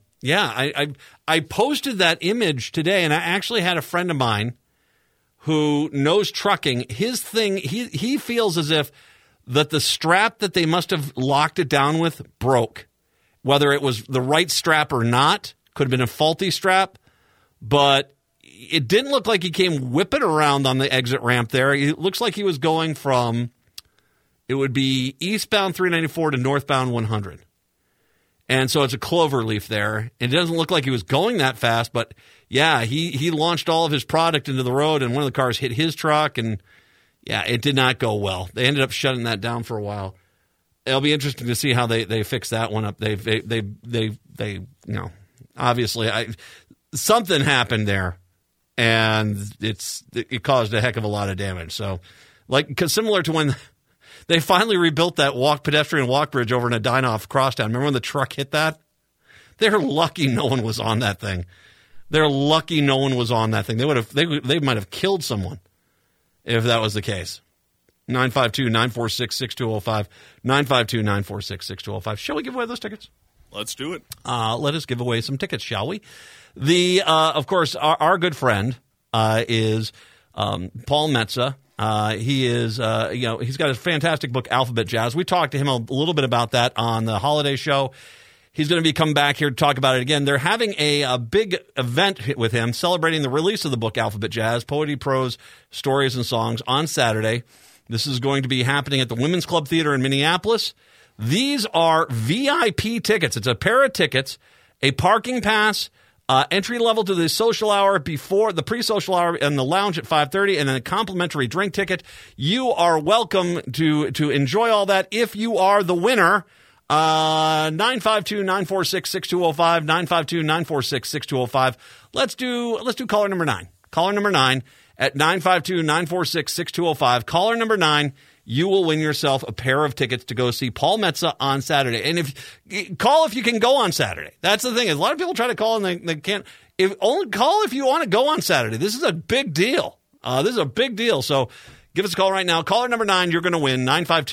A: I posted that image today, and I actually had a friend of mine who knows trucking. His thing, he feels as if that the strap that they must have locked it down with broke. Whether it was the right strap or not, could have been a faulty strap, but it didn't look like he came whipping around on the exit ramp there. It looks like he was going from, it would be eastbound 394 to northbound 100. And so it's a clover leaf there. It doesn't look like he was going that fast, but yeah, he launched all of his product into the road, and one of the cars hit his truck, and yeah, it did not go well. They ended up shutting that down for a while. It'll be interesting to see how they fix that one up. They you know, obviously something happened there, and it caused a heck of a lot of damage. So, because similar to when they finally rebuilt that pedestrian walk bridge over in Edina off Crosstown. Remember when the truck hit that? They're lucky no one was on that thing. They're lucky no one was on that thing. They might have killed someone if that was the case. 952-946-6205. 952-946-6205. Shall we give away those tickets?
B: Let's do it.
A: Let us give away some tickets, shall we? Of course, our good friend is Paul Metza. He is, he's got a fantastic book, Alphabet Jazz. We talked to him a little bit about that on the holiday show. He's going to be coming back here to talk about it again. They're having a big event with him celebrating the release of the book, Alphabet Jazz, Poetry, Prose, Stories, and Songs on Saturday. This is going to be happening at the Women's Club Theater in Minneapolis. These are VIP tickets. It's a pair of tickets, a parking pass, entry level to the social hour before the pre-social hour and the lounge at 5:30, and then a complimentary drink ticket. You are welcome to enjoy all that if you are the winner. 952-946-6205, 952-946-6205. Let's do caller number 9. Caller number 9 at 952-946-6205. Caller number 9. You will win yourself a pair of tickets to go see Paul Metza on Saturday. And if you can go on Saturday. That's the thing. A lot of people try to call and they can't. Call if you want to go on Saturday. This is a big deal. This is a big deal. So give us a call right now. Caller number 9, you're going to win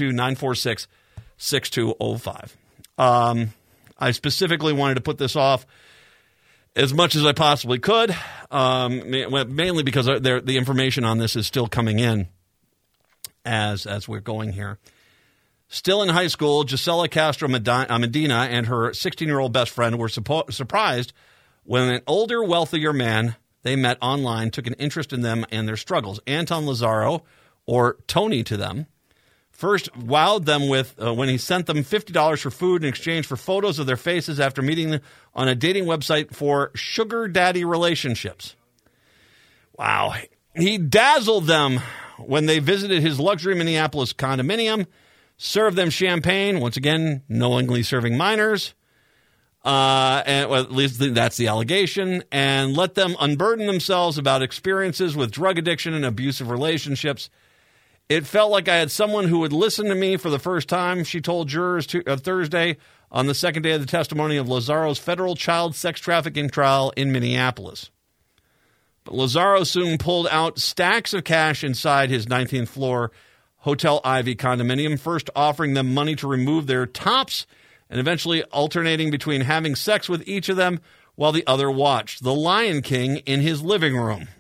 A: 952-946-6205. I specifically wanted to put this off as much as I possibly could, mainly because the information on this is still coming in as we're going here. Still in high school, Gisela Castro Medina and her 16-year-old best friend were surprised when an older, wealthier man they met online took an interest in them and their struggles. Anton Lazaro, or Tony to them, first wowed them with when he sent them $50 for food in exchange for photos of their faces after meeting on a dating website for sugar daddy relationships. Wow. He dazzled them when they visited his luxury Minneapolis condominium, served them champagne, once again, knowingly serving minors, and well, at least that's the allegation, and let them unburden themselves about experiences with drug addiction and abusive relationships. It felt like I had someone who would listen to me for the first time, she told jurors Thursday on the second day of the testimony of Lazaro's federal child sex trafficking trial in Minneapolis. But Lazaro soon pulled out stacks of cash inside his 19th floor Hotel Ivy condominium, first offering them money to remove their tops and eventually alternating between having sex with each of them while the other watched The Lion King in his living room.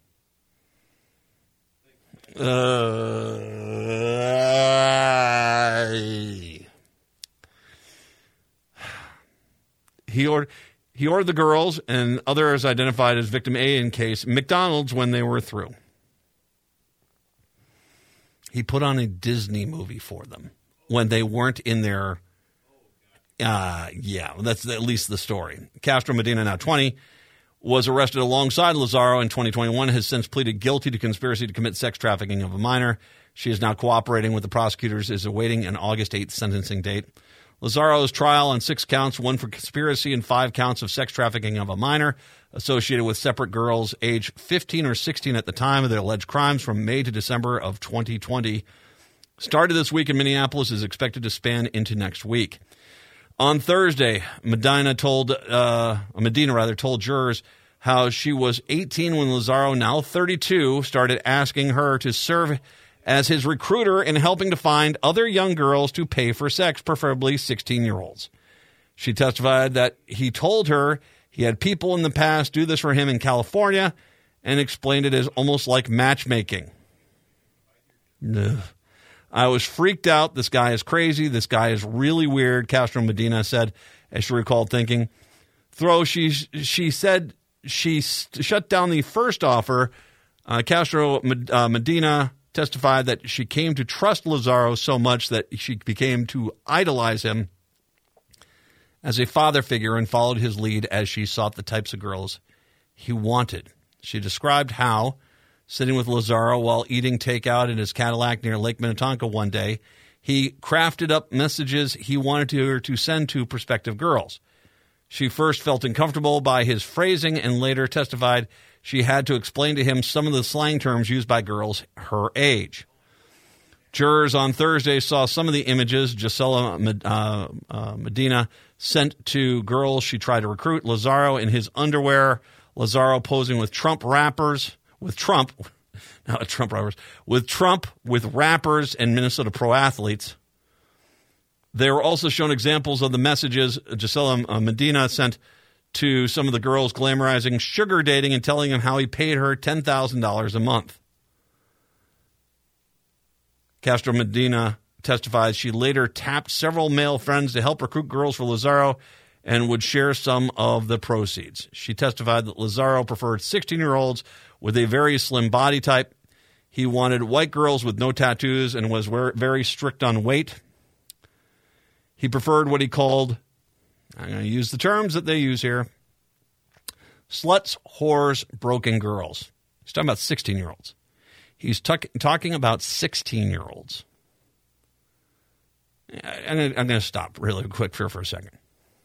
A: He ordered the girls and others identified as victim A in case McDonald's when they were through. He put on a Disney movie for them when they weren't in their... that's at least the story. Castro Medina, now 20, was arrested alongside Lazaro in 2021, has since pleaded guilty to conspiracy to commit sex trafficking of a minor. She is now cooperating with the prosecutors, is awaiting an August 8th sentencing date. Lazaro's trial on 6 counts, 1 for conspiracy and 5 counts of sex trafficking of a minor, associated with separate girls age 15 or 16 at the time of their alleged crimes from May to December of 2020. Started this week in Minneapolis, is expected to span into next week. On Thursday, Medina told jurors how she was 18 when Lazaro, now 32, started asking her to serve as his recruiter in helping to find other young girls to pay for sex, preferably 16-year-olds. She testified that he told her he had people in the past do this for him in California and explained it as almost like matchmaking. Ugh. I was freaked out. This guy is crazy. This guy is really weird, Castro Medina said, as she recalled thinking. She said she shut down the first offer. Castro Medina testified that she came to trust Lazaro so much that she became to idolize him as a father figure and followed his lead as she sought the types of girls he wanted. She described how, sitting with Lazaro while eating takeout in his Cadillac near Lake Minnetonka one day, he crafted up messages he wanted her to send to prospective girls. She first felt uncomfortable by his phrasing and later testified she had to explain to him some of the slang terms used by girls her age. Jurors on Thursday saw some of the images Gisela Medina sent to girls she tried to recruit. Lazaro in his underwear, Lazaro posing with Trump, with rappers and Minnesota pro athletes. They were also shown examples of the messages Gisela Medina sent to some of the girls glamorizing sugar dating and telling him how he paid her $10,000 a month. Castro Medina testifies she later tapped several male friends to help recruit girls for Lazaro and would share some of the proceeds. She testified that Lazaro preferred 16-year-olds with a very slim body type. He wanted white girls with no tattoos and was very strict on weight. He preferred what he called, I'm going to use the terms that they use here, sluts, whores, broken girls. He's talking about 16-year-olds. He's talking about 16-year-olds. I'm going to stop really quick for a second.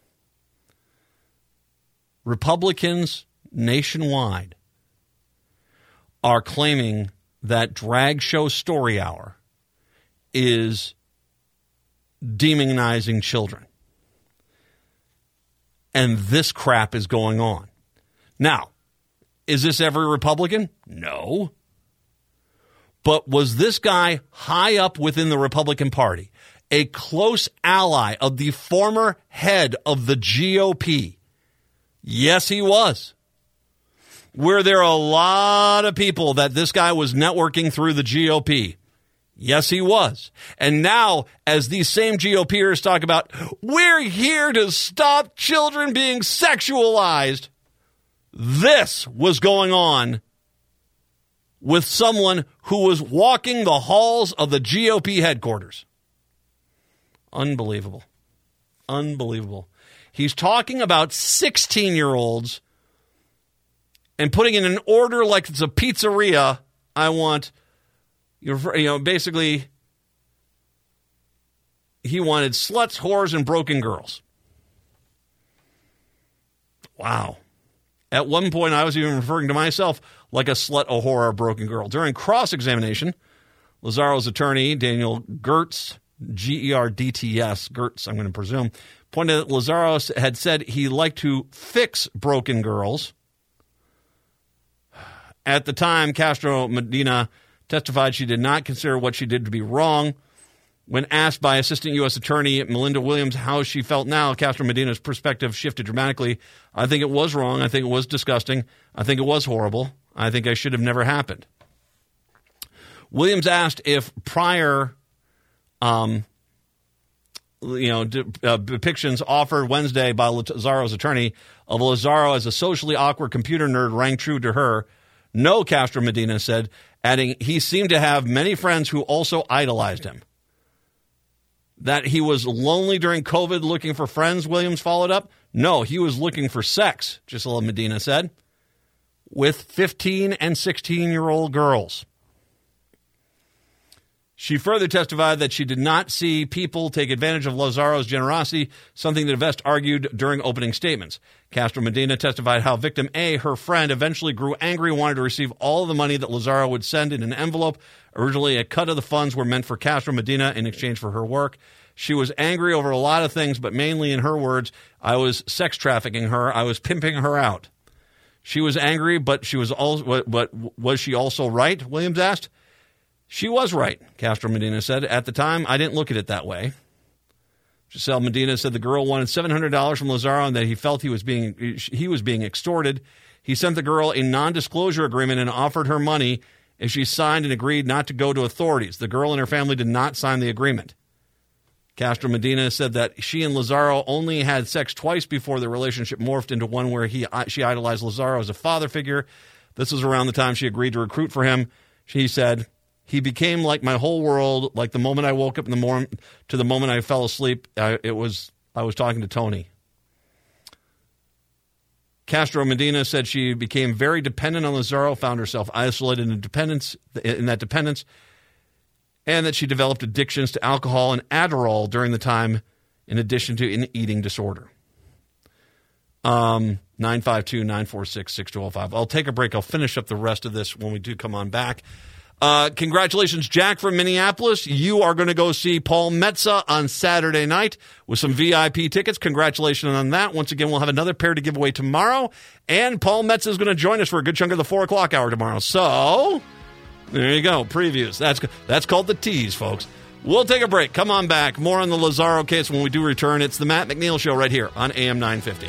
A: Republicans nationwide are claiming that Drag Show Story Hour is demonizing children. And this crap is going on. Now, is this every Republican? No. But was this guy high up within the Republican Party, a close ally of the former head of the GOP? Yes, he was. Were there a lot of people that this guy was networking through the GOP? Yes, he was. And now, as these same GOPers talk about, we're here to stop children being sexualized, this was going on with someone who was walking the halls of the GOP headquarters. Unbelievable. Unbelievable. He's talking about 16-year-olds and putting in an order like it's a pizzeria. I want... basically, he wanted sluts, whores, and broken girls. Wow. At one point, I was even referring to myself like a slut, a whore, or a broken girl. During cross-examination, Lazzaro's attorney, Daniel Gertz, G-E-R-D-T-S, Gertz, I'm going to presume, pointed out that Lazzaro had said he liked to fix broken girls. At the time, Castro Medina testified she did not consider what she did to be wrong. When asked by Assistant U.S. Attorney Melinda Williams how she felt now, Castro Medina's perspective shifted dramatically. I think it was wrong. I think it was disgusting. I think it was horrible. I think I should have never happened. Williams asked if prior depictions offered Wednesday by Lazzaro's attorney of Lazzaro as a socially awkward computer nerd rang true to her. No, Castro Medina said, adding, he seemed to have many friends who also idolized him. That he was lonely during COVID looking for friends, Williams followed up. No, he was looking for sex, Gisela Medina said, with 15 and 16-year-old girls. She further testified that she did not see people take advantage of Lazzaro's generosity, something that Vest argued during opening statements. Castro Medina testified how victim A, her friend, eventually grew angry and wanted to receive all of the money that Lazzaro would send in an envelope. Originally, a cut of the funds were meant for Castro Medina in exchange for her work. She was angry over a lot of things, but mainly, in her words, I was sex trafficking her. I was pimping her out. She was angry, but she was also, but was she also right? Williams asked. She was right, Castro Medina said. At the time, I didn't look at it that way. Giselle Medina said the girl wanted $700 from Lazzaro and that he felt he was being extorted. He sent the girl a non-disclosure agreement and offered her money if she signed and agreed not to go to authorities. The girl and her family did not sign the agreement. Castro Medina said that she and Lazzaro only had sex twice before the relationship morphed into one where she idolized Lazzaro as a father figure. This was around the time she agreed to recruit for him. She said, he became like my whole world, like the moment I woke up in the morning to the moment I fell asleep. I was talking to Tony. Castro Medina said she became very dependent on Lazzaro, found herself isolated in that dependence, and that she developed addictions to alcohol and Adderall during the time, in addition to an eating disorder. 952-946-6205. I'll take a break. I'll finish up the rest of this when we do come on back. Congratulations, Jack from Minneapolis. You are going to go see Paul Metza on Saturday night with some VIP tickets. Congratulations on that. Once again, we'll have another pair to give away tomorrow. And Paul Metza is going to join us for a good chunk of the 4 o'clock hour tomorrow. So, there you go. Previews. That's called the tease, folks. We'll take a break. Come on back. More on the Lazzaro case when we do return. It's the Matt McNeil Show right here on AM 950.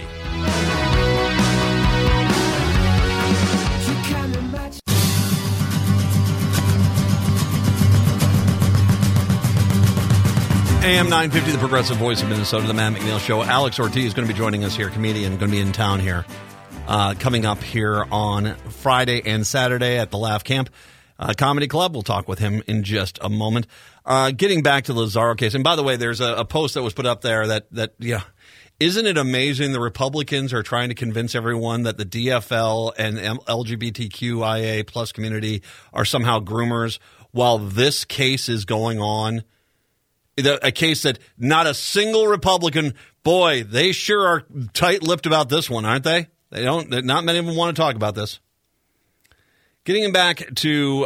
A: AM 950, the progressive voice of Minnesota, the Matt McNeil Show. Alex Ortiz is going to be joining us here, comedian, going to be in town here, coming up here on Friday and Saturday at the Laugh Camp Comedy Club. We'll talk with him in just a moment. Getting back to the Lazzaro case, and by the way, there's a post that was put up there that isn't it amazing the Republicans are trying to convince everyone that the DFL and LGBTQIA plus community are somehow groomers while this case is going on? A case that not a single Republican, boy, they sure are tight-lipped about this one, aren't they? Not many of them want to talk about this. Getting him back to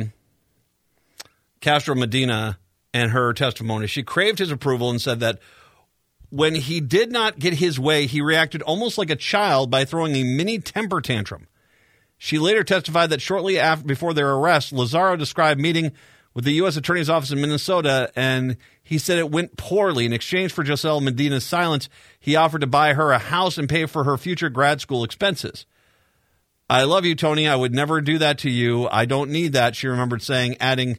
A: Castro Medina and her testimony, she craved his approval and said that when he did not get his way, he reacted almost like a child by throwing a mini temper tantrum. She later testified that shortly before their arrest, Lazzaro described meeting with the U.S. Attorney's Office in Minnesota, and he said it went poorly. In exchange for Giselle Medina's silence, he offered to buy her a house and pay for her future grad school expenses. I love you, Tony. I would never do that to you. I don't need that, she remembered saying, adding,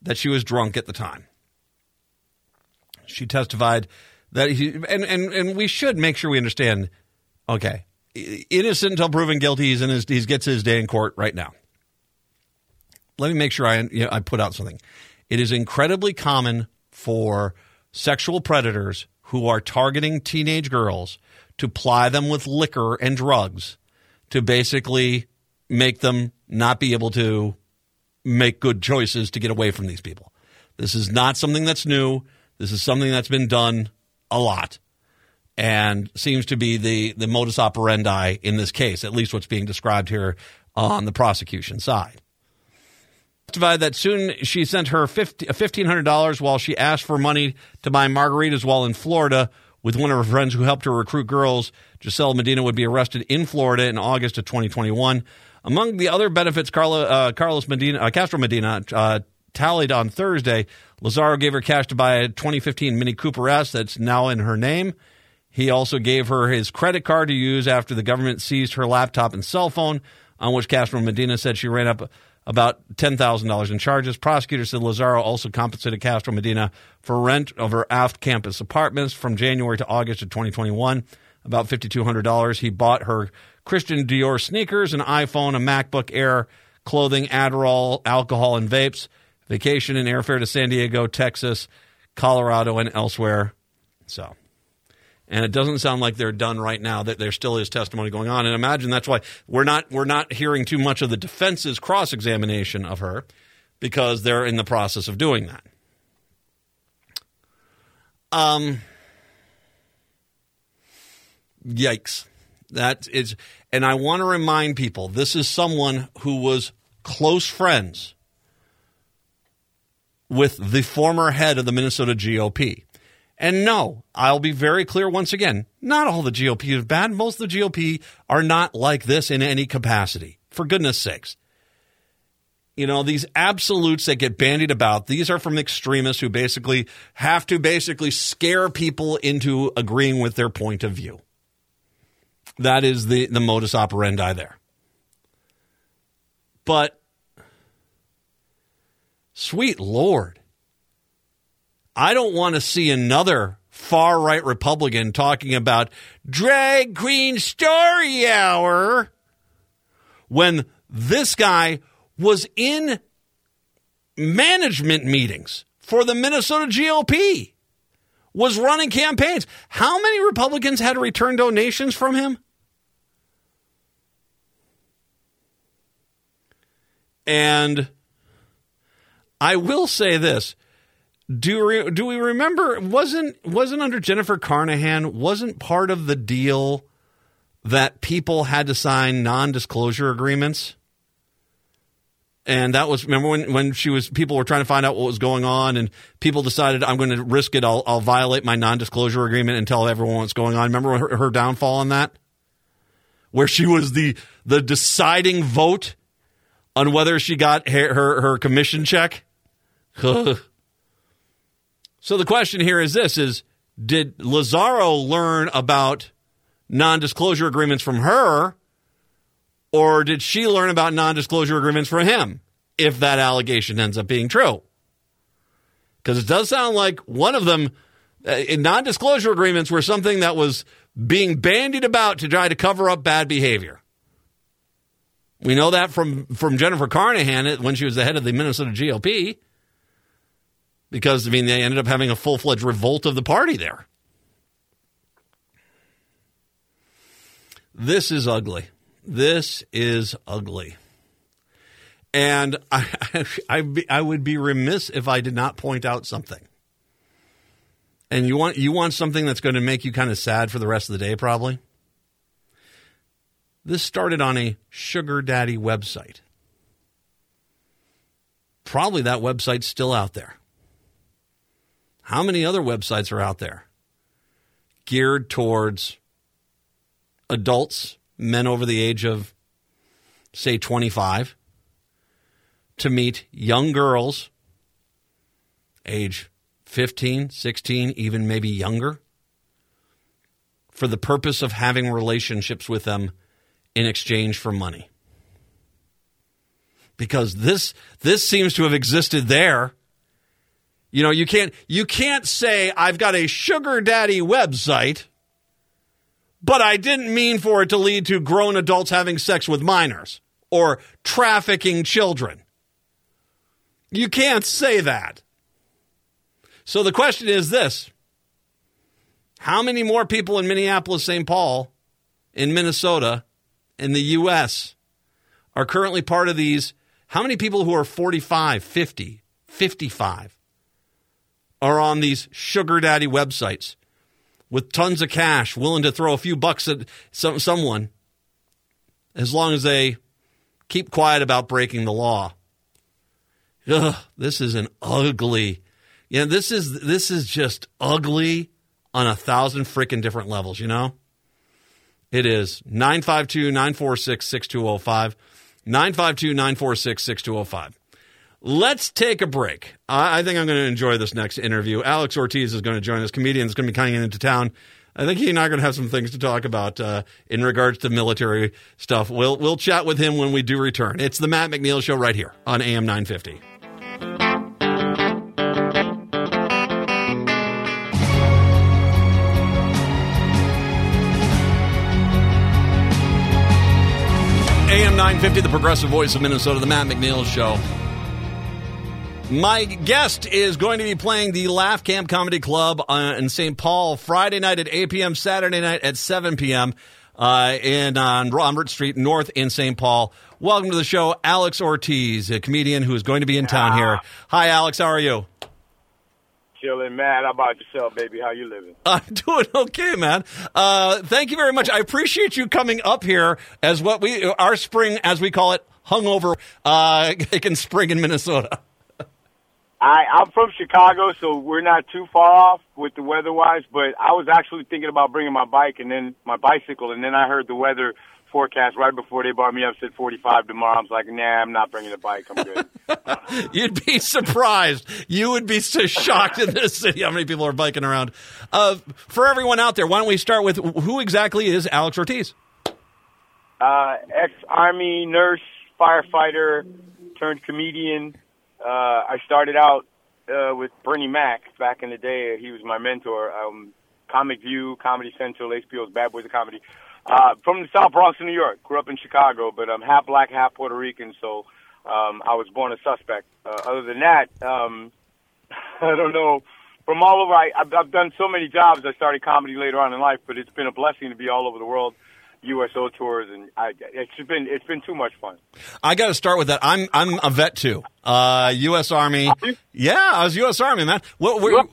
A: that she was drunk at the time. She testified that and we should make sure we understand, okay, innocent until proven guilty. He gets his day in court right now. Let me make sure I put out something. It is incredibly common for sexual predators who are targeting teenage girls to ply them with liquor and drugs to basically make them not be able to make good choices to get away from these people. This is not something that's new. This is something that's been done a lot and seems to be the modus operandi in this case, at least what's being described here on the prosecution side. Testified that soon she sent her $1,500 while she asked for money to buy margaritas while in Florida with one of her friends who helped her recruit girls. Giselle Medina would be arrested in Florida in August of 2021. Among the other benefits Castro Medina tallied on Thursday, Lazaro gave her cash to buy a 2015 Mini Cooper S that's now in her name. He also gave her his credit card to use after the government seized her laptop and cell phone, on which Castro Medina said she ran up about $10,000 in charges. Prosecutors said Lazaro also compensated Castro Medina for rent of her Aft campus apartments from January to August of 2021, about $5,200. He bought her Christian Dior sneakers, an iPhone, a MacBook Air, clothing, Adderall, alcohol, and vapes, vacation and airfare to San Diego, Texas, Colorado, and elsewhere. So, and it doesn't sound like they're done right now, that there still is testimony going on. And imagine that's why we're not hearing too much of the defense's cross-examination of her, because they're in the process of doing that. Yikes. That is, and I want to remind people, this is someone who was close friends with the former head of the Minnesota GOP. And no, I'll be very clear once again, not all the GOP is bad. Most of the GOP are not like this in any capacity, for goodness sakes. You know, these absolutes that get bandied about, these are from extremists who basically have to scare people into agreeing with their point of view. That is the modus operandi there. But, sweet Lord, I don't want to see another far-right Republican talking about drag queen story hour when this guy was in management meetings for the Minnesota GOP, was running campaigns. How many Republicans had to return donations from him? And I will say this. Do we remember, wasn't under Jennifer Carnahan, wasn't part of the deal that people had to sign non-disclosure agreements? And that was, remember when people were trying to find out what was going on and people decided, I'm going to risk it. I'll violate my non-disclosure agreement and tell everyone what's going on. Remember her downfall on that? Where she was the deciding vote on whether she got her commission check? So the question here is this, did Lazaro learn about non-disclosure agreements from her, or did she learn about non-disclosure agreements from him, if that allegation ends up being true? Because it does sound like one of them, non-disclosure agreements were something that was being bandied about to try to cover up bad behavior. We know that from Jennifer Carnahan when she was the head of the Minnesota GOP. Because, they ended up having a full-fledged revolt of the party there. This is ugly. This is ugly. And I would be remiss if I did not point out something. And you want something that's going to make you kind of sad for the rest of the day, probably? This started on a sugar daddy website. Probably that website's still out there. How many other websites are out there geared towards adults, men over the age of, say, 25, to meet young girls, age 15, 16, even maybe younger, for the purpose of having relationships with them in exchange for money? Because this seems to have existed there You know, you can't say I've got a sugar daddy website, but I didn't mean for it to lead to grown adults having sex with minors or trafficking children. You can't say that. So the question is this: how many more people in Minneapolis, St. Paul, in Minnesota, in the U.S. are currently part of these? How many people who are 45, 50, 55 are on these sugar daddy websites with tons of cash, willing to throw a few bucks at someone as long as they keep quiet about breaking the law? Ugh, this is an ugly. Yeah, this is just ugly on 1,000 freaking different levels, you know? It is 952-946-6205. 952-946-6205. Let's take a break. I think I'm going to enjoy this next interview. Alex Ortiz is going to join us. Comedian is going to be coming into town. I think he and I are going to have some things to talk about in regards to military stuff. We'll chat with him when we do return. It's the Matt McNeil Show right here on AM 950. AM 950, the progressive voice of Minnesota, the Matt McNeil Show. My guest is going to be playing the Laugh Camp Comedy Club in St. Paul Friday night at 8 p.m., Saturday night at 7 p.m. On Robert Street North in St. Paul. Welcome to the show, Alex Ortiz, a comedian who is going to be in town here. Hi, Alex. How are you?
G: Chilling, man. How about yourself, baby? How you living?
A: I'm doing okay, man. Thank you very much. I appreciate you coming up here as our spring, as we call it, hungover, in spring in Minnesota.
G: I'm from Chicago, so we're not too far off with the weather-wise, but I was actually thinking about bringing my bicycle, and then I heard the weather forecast right before they brought me up, said 45 tomorrow. I was like, nah, I'm not bringing a bike. I'm good.
A: You'd be surprised. You would be so shocked in this city how many people are biking around. For everyone out there, why don't we start with who exactly is Alex Ortiz?
G: Ex-Army nurse, firefighter, turned comedian. I started out with Bernie Mac back in the day. He was my mentor. Comic View, Comedy Central, HBO's Bad Boys of Comedy. From the South Bronx in New York. Grew up in Chicago, but I'm half black, half Puerto Rican, so I was born a suspect. Other than that, I don't know. From all over, I've done so many jobs. I started comedy later on in life, but it's been a blessing to be all over the world. USO tours, and it's been too much fun.
A: I got to start with that. I'm a vet too. U.S. Army. Yeah, I was U.S. Army, man. Were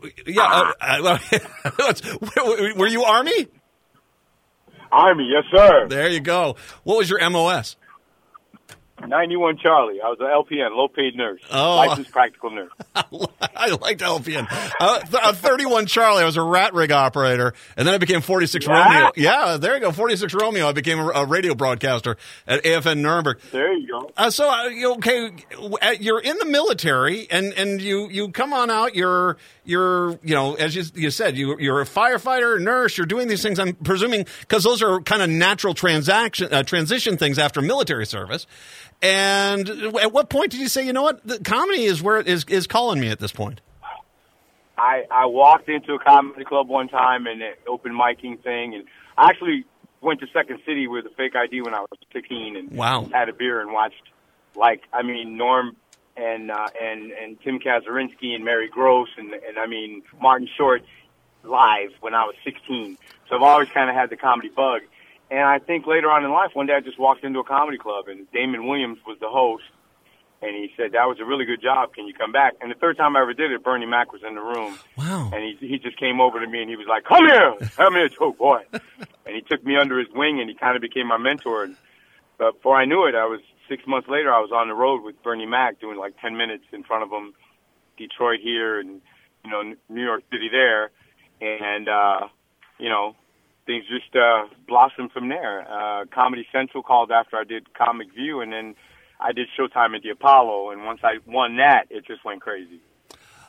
A: you Army?
G: Army, yes, sir.
A: There you go. What was your MOS?
G: 91 Charlie. I was an LPN, low-paid nurse, licensed practical nurse.
A: I liked LPN. 31 Charlie. I was a rat rig operator, and then I became 46 Romeo. Yeah, there you go. 46 Romeo. I became a radio broadcaster at AFN Nuremberg.
G: There you go.
A: Okay, you're in the military, and you come on out. You're as you said, you're a firefighter, nurse. You're doing these things. I'm presuming because those are kind of natural transition things after military service. And at what point did you say, you know what, the comedy is where it is calling me at this point?
G: I walked into a comedy club one time and an open micing thing, and I actually went to Second City with a fake ID when I was 16 and had a beer and watched, Norm and Tim Kazurinsky and Mary Gross and Martin Short live when I was 16. So I've always kind of had the comedy bug. And I think later on in life, one day I just walked into a comedy club, and Damon Williams was the host, and he said, that was a really good job. Can you come back? And the third time I ever did it, Bernie Mac was in the room.
A: Wow.
G: And he just came over to me, and he was like, come here, Joe boy. And he took me under his wing, and he kind of became my mentor. And before I knew it, 6 months later, I was on the road with Bernie Mac doing like 10 minutes in front of him, Detroit here and, New York City there. And, things just blossomed from there. Comedy Central called after I did Comic View, and then I did Showtime at the Apollo. And once I won that, it just went crazy.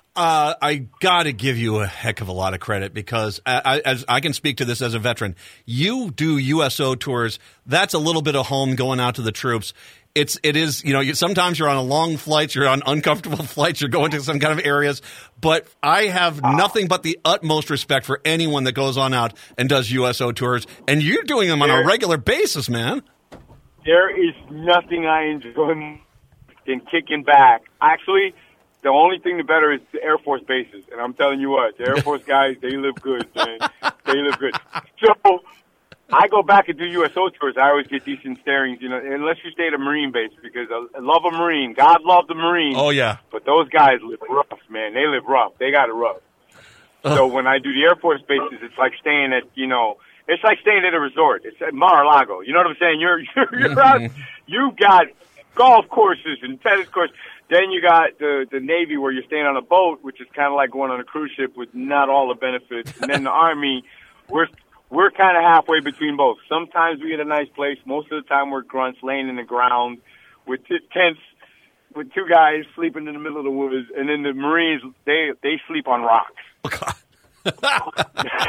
A: I got to give you a heck of a lot of credit because as I can speak to this as a veteran. You do USO tours. That's a little bit of home going out to the troops. It is, sometimes you're on a long flights, you're on uncomfortable flights, you're going to some kind of areas, but I have nothing but the utmost respect for anyone that goes on out and does USO tours, and you're doing them on a regular basis, man.
G: There is nothing I enjoy more than kicking back. Actually, the only thing better is the Air Force bases, and I'm telling you what, the Air Force guys, they live good, man. They live good. So I go back and do USO tours. I always get decent starings, unless you stay at a Marine base, because I love a Marine. God love the Marine.
A: Oh, yeah.
G: But those guys live rough, man. They live rough. They got it rough. So when I do the Air Force bases, it's like staying at, it's like staying at a resort. It's at Mar-a-Lago. You know what I'm saying? You're out. You've got golf courses and tennis courses. Then you got the Navy where you're staying on a boat, which is kind of like going on a cruise ship with not all the benefits. And then the Army, we're kind of halfway between both. Sometimes we get a nice place. Most of the time we're grunts laying in the ground with tents with two guys sleeping in the middle of the woods. And then the Marines, they sleep on rocks.
A: Oh, God.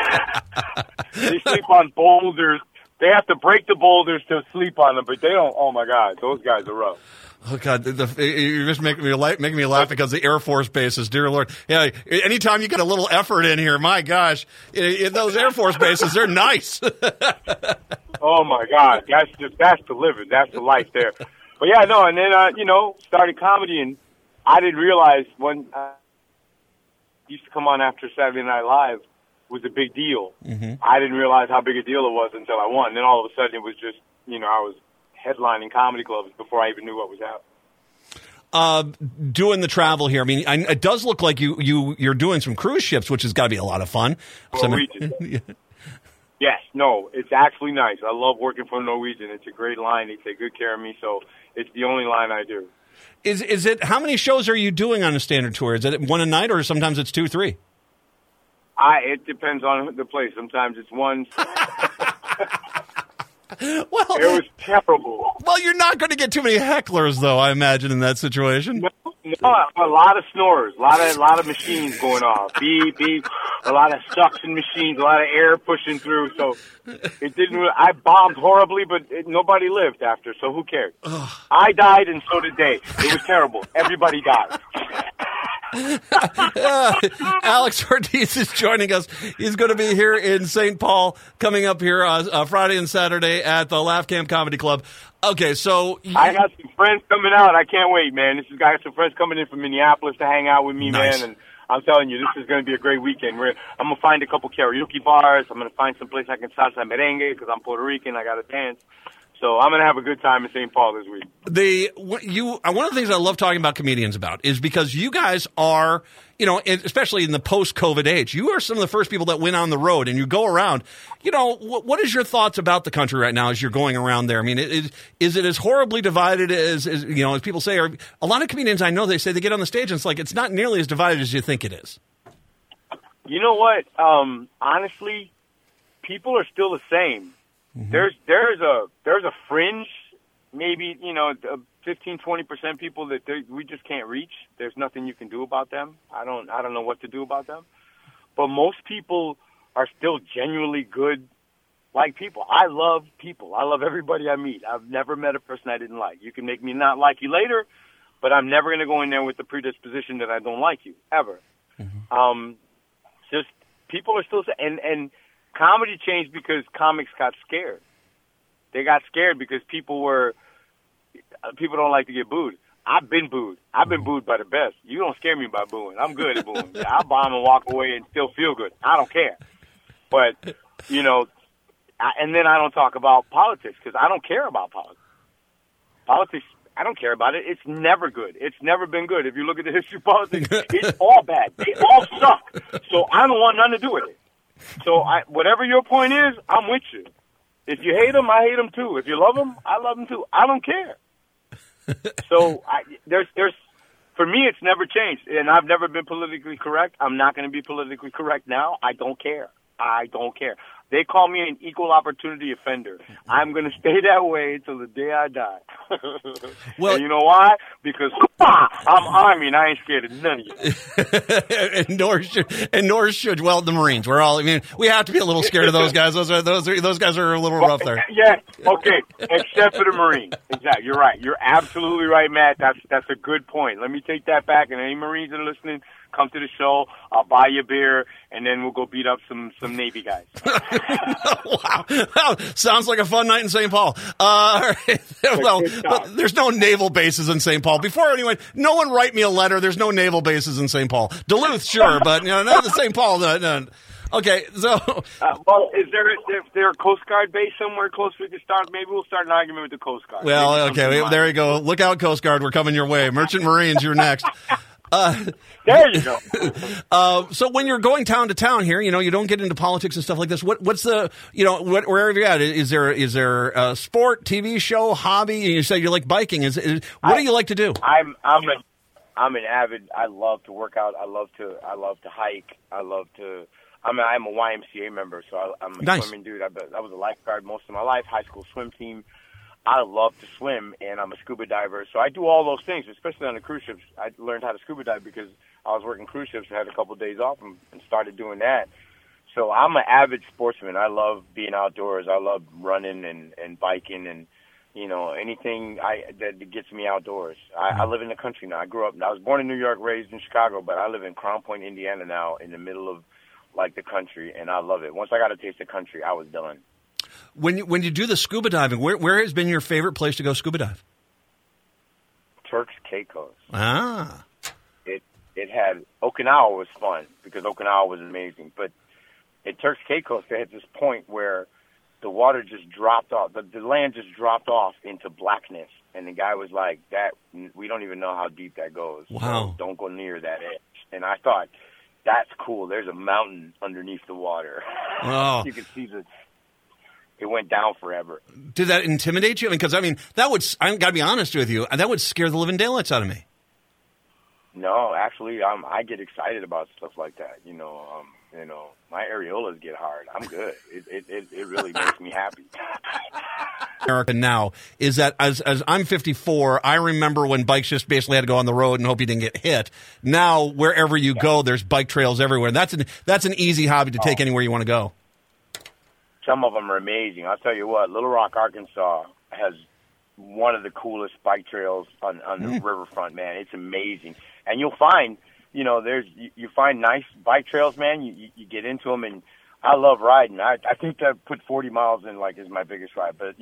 G: They sleep on boulders. They have to break the boulders to sleep on them, but they don't. Oh, my God. Those guys are rough.
A: Oh, God, you're just making me laugh because the Air Force bases, dear Lord. Yeah, anytime you get a little effort in here, my gosh, those Air Force bases, they're nice.
G: Oh, my God, that's the living, that's the life there. But, yeah, no, and then, started comedy, and I didn't realize when used to come on after Saturday Night Live was a big deal. Mm-hmm. I didn't realize how big a deal it was until I won. And then all of a sudden it was just, I was headlining comedy clubs before I even knew what was happening.
A: Doing the travel here, I mean, it does look like you're doing some cruise ships, which has got to be a lot of fun.
G: Norwegian. Yes, no, it's actually nice. I love working for Norwegian. It's a great line. They take good care of me, so it's the only line I do.
A: Is it? How many shows are you doing on a standard tour? Is it one a night, or sometimes it's 2, 3?
G: It depends on the place. Sometimes it's one.
A: Well,
G: it was terrible.
A: Well, you're not going to get too many hecklers, though, I imagine, in that situation.
G: No, a lot of snorers, a lot of machines going off, beep beep, a lot of suction machines, a lot of air pushing through. So it didn't. I bombed horribly, but nobody lived after. So who cares? I died, and so did they. It was terrible. Everybody died.
A: Alex Ortiz is joining us. He's going to be here in St. Paul coming up here Friday and Saturday at the Laugh Camp Comedy Club. Okay, so
G: I got some friends coming out. I can't wait, man. I got some friends coming in from Minneapolis to hang out with me,
A: nice.
G: Man. And I'm telling you, this is going to be a great weekend. I'm going to find a couple karaoke bars. I'm going to find some place I can salsa merengue because I'm Puerto Rican. I got to dance. So I'm going to have a good time in St. Paul this week.
A: One of the things I love talking about comedians about is because you guys are, especially in the post-COVID age, you are some of the first people that went on the road and you go around. What is your thoughts about the country right now as you're going around there? I mean, is it as horribly divided as people say? Or a lot of comedians I know, they say they get on the stage and it's like it's not nearly as divided as you think it is.
G: You know what? Honestly, people are still the same. Mm-hmm. There's a fringe, maybe 15-20% people that we just can't reach. There's nothing you can do about them. I don't know what to do about them. But most people are still genuinely good, like people. I love people. I love everybody I meet. I've never met a person I didn't like. You can make me not like you later, but I'm never going to go in there with the predisposition that I don't like you ever. Mm-hmm. Just people are still and comedy changed because comics got scared. They got scared because people don't like to get booed. I've been booed. I've been booed by the best. You don't scare me by booing. I'm good at booing. I'll bomb and walk away and still feel good. I don't care. But, and then I don't talk about politics because I don't care about politics. Politics, I don't care about it. It's never good. It's never been good. If you look at the history of politics, it's all bad. They all suck. So I don't want nothing to do with it. So whatever your point is, I'm with you. If you hate them, I hate them too. If you love them, I love them too. I don't care. So there's for me, it's never changed, and I've never been politically correct. I'm not going to be politically correct now. I don't care. They call me an equal opportunity offender. I'm going to stay that way until the day I die.
A: Well,
G: and you know why? Because I'm Army and I ain't scared of none of you.
A: and nor should well the Marines. We're all. I mean, we have to be a little scared of those guys. Those guys are a little rough there.
G: Yeah. Okay. Except for the Marines. Exactly. You're right. You're absolutely right, Matt. That's a good point. Let me take that back. And any Marines that are listening, come to the show. I'll buy you a beer, and then we'll go beat up some Navy guys.
A: Wow. Sounds like a fun night in St. Paul. Well, there's no naval bases in St. Paul. Before anyone, no one write me a letter. There's no naval bases in St. Paul. Duluth, sure, but not the St. Paul. No. Okay, so
G: well, is there a Coast Guard base somewhere close we can start? Maybe we'll start an argument with the Coast Guard.
A: Well, okay, there you go. Look out, Coast Guard. We're coming your way. Merchant Marines, you're next.
G: There you go.
A: So when you're going town to town here, you don't get into politics and stuff like this. What's the, wherever you're at, is there a sport, TV show, hobby? And you say you like biking. What do you like to do?
G: I'm an avid. I love to work out. I love to hike. I'm a YMCA member, so I'm a
A: nice.
G: Swimming dude. I was a lifeguard most of my life, high school swim team. I love to swim, and I'm a scuba diver. So I do all those things, especially on the cruise ships. I learned how to scuba dive because I was working cruise ships. I had a couple of days off and started doing that. So I'm an avid sportsman. I love being outdoors. I love running and biking and, anything that gets me outdoors. I live in the country now. I was born in New York, raised in Chicago, but I live in Crown Point, Indiana now, in the middle of, the country, and I love it. Once I got a taste of country, I was done.
A: When you do the scuba diving, where has been your favorite place to go scuba dive?
G: Turks Caicos.
A: Ah.
G: It had Okinawa was fun because Okinawa was amazing, but at Turks Caicos they had this point where the water just dropped off, the land just dropped off into blackness, and the guy was like, "That we don't even know how deep that goes.
A: Wow!
G: So don't go near that edge." And I thought, that's cool. There's a mountain underneath the water.
A: Oh.
G: You can see it went down forever.
A: Did that intimidate you? Because that would, I got to be honest with you, that would scare the living daylights out of me.
G: No, actually, I get excited about stuff like that. My areolas get hard. I'm good. It really makes me happy.
A: America now is that as I'm 54, I remember when bikes just basically had to go on the road and hope you didn't get hit. Now, wherever you go, there's bike trails everywhere. And that's an easy hobby to take anywhere you want to go.
G: Some of them are amazing. I'll tell you what, Little Rock, Arkansas has one of the coolest bike trails on the riverfront, man. It's amazing. And you'll find, you find nice bike trails, man. You get into them, and I love riding. I think that put 40 miles in, is my biggest ride. But,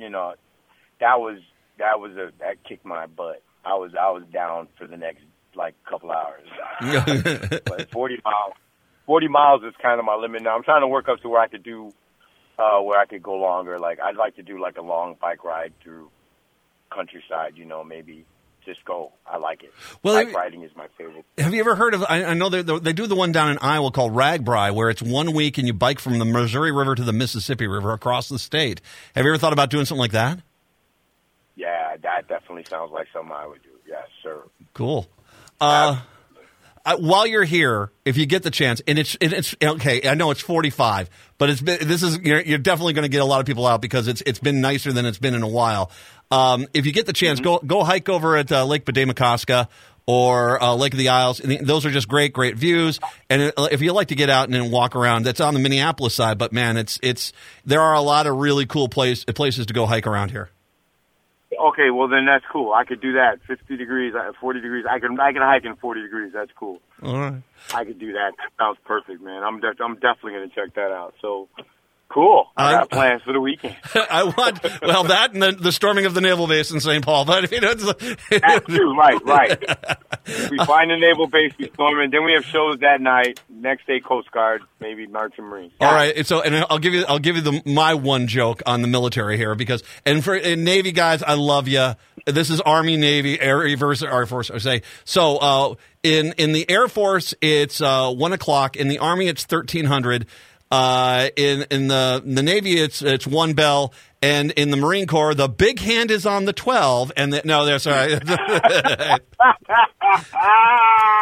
G: that kicked my butt. I was down for the next, couple hours. But 40 miles is kind of my limit now. I'm trying to work up to where I could do, where I could go longer. I'd like to do, a long bike ride through countryside, maybe just go. I like it.
A: Well,
G: bike riding is my favorite.
A: Have you ever heard of, I know they do the one down in Iowa called RAGBRAI, where it's 1 week and you bike from the Missouri River to the Mississippi River across the state. Have you ever thought about doing something like that?
G: Yeah, that definitely sounds like something I would do. Yes, sir.
A: Cool. While you're here, if you get the chance, and it's okay, I know it's 45, but you're definitely going to get a lot of people out because it's been nicer than it's been in a while. If you get the chance, go hike over at Lake Bedamakoska or Lake of the Isles. And those are just great views. And if you like to get out and then walk around, that's on the Minneapolis side. But man, there are a lot of really cool places to go hike around here.
G: Okay, well then that's cool. I could do that. 50 degrees, 40 degrees. I can hike in 40 degrees. That's cool.
A: All right.
G: I could do that. That sounds perfect, man. I'm definitely going to check that out. So cool. I got plans for the weekend.
A: That and the storming of the naval base in St. Paul. But
G: that's true. Right. We find the naval base, we storm it. Then we have shows that night. Next day, Coast Guard, maybe Merchant Marines.
A: All right. So, and I'll give you my one joke on the military here because, and Navy guys, I love you. This is Army, Navy, Air Force. I say so. In the Air Force, it's 1 o'clock. In the Army, it's 1300. In the Navy, it's 1 bell, and in the Marine Corps, the big hand is on the 12. And no, that's all right.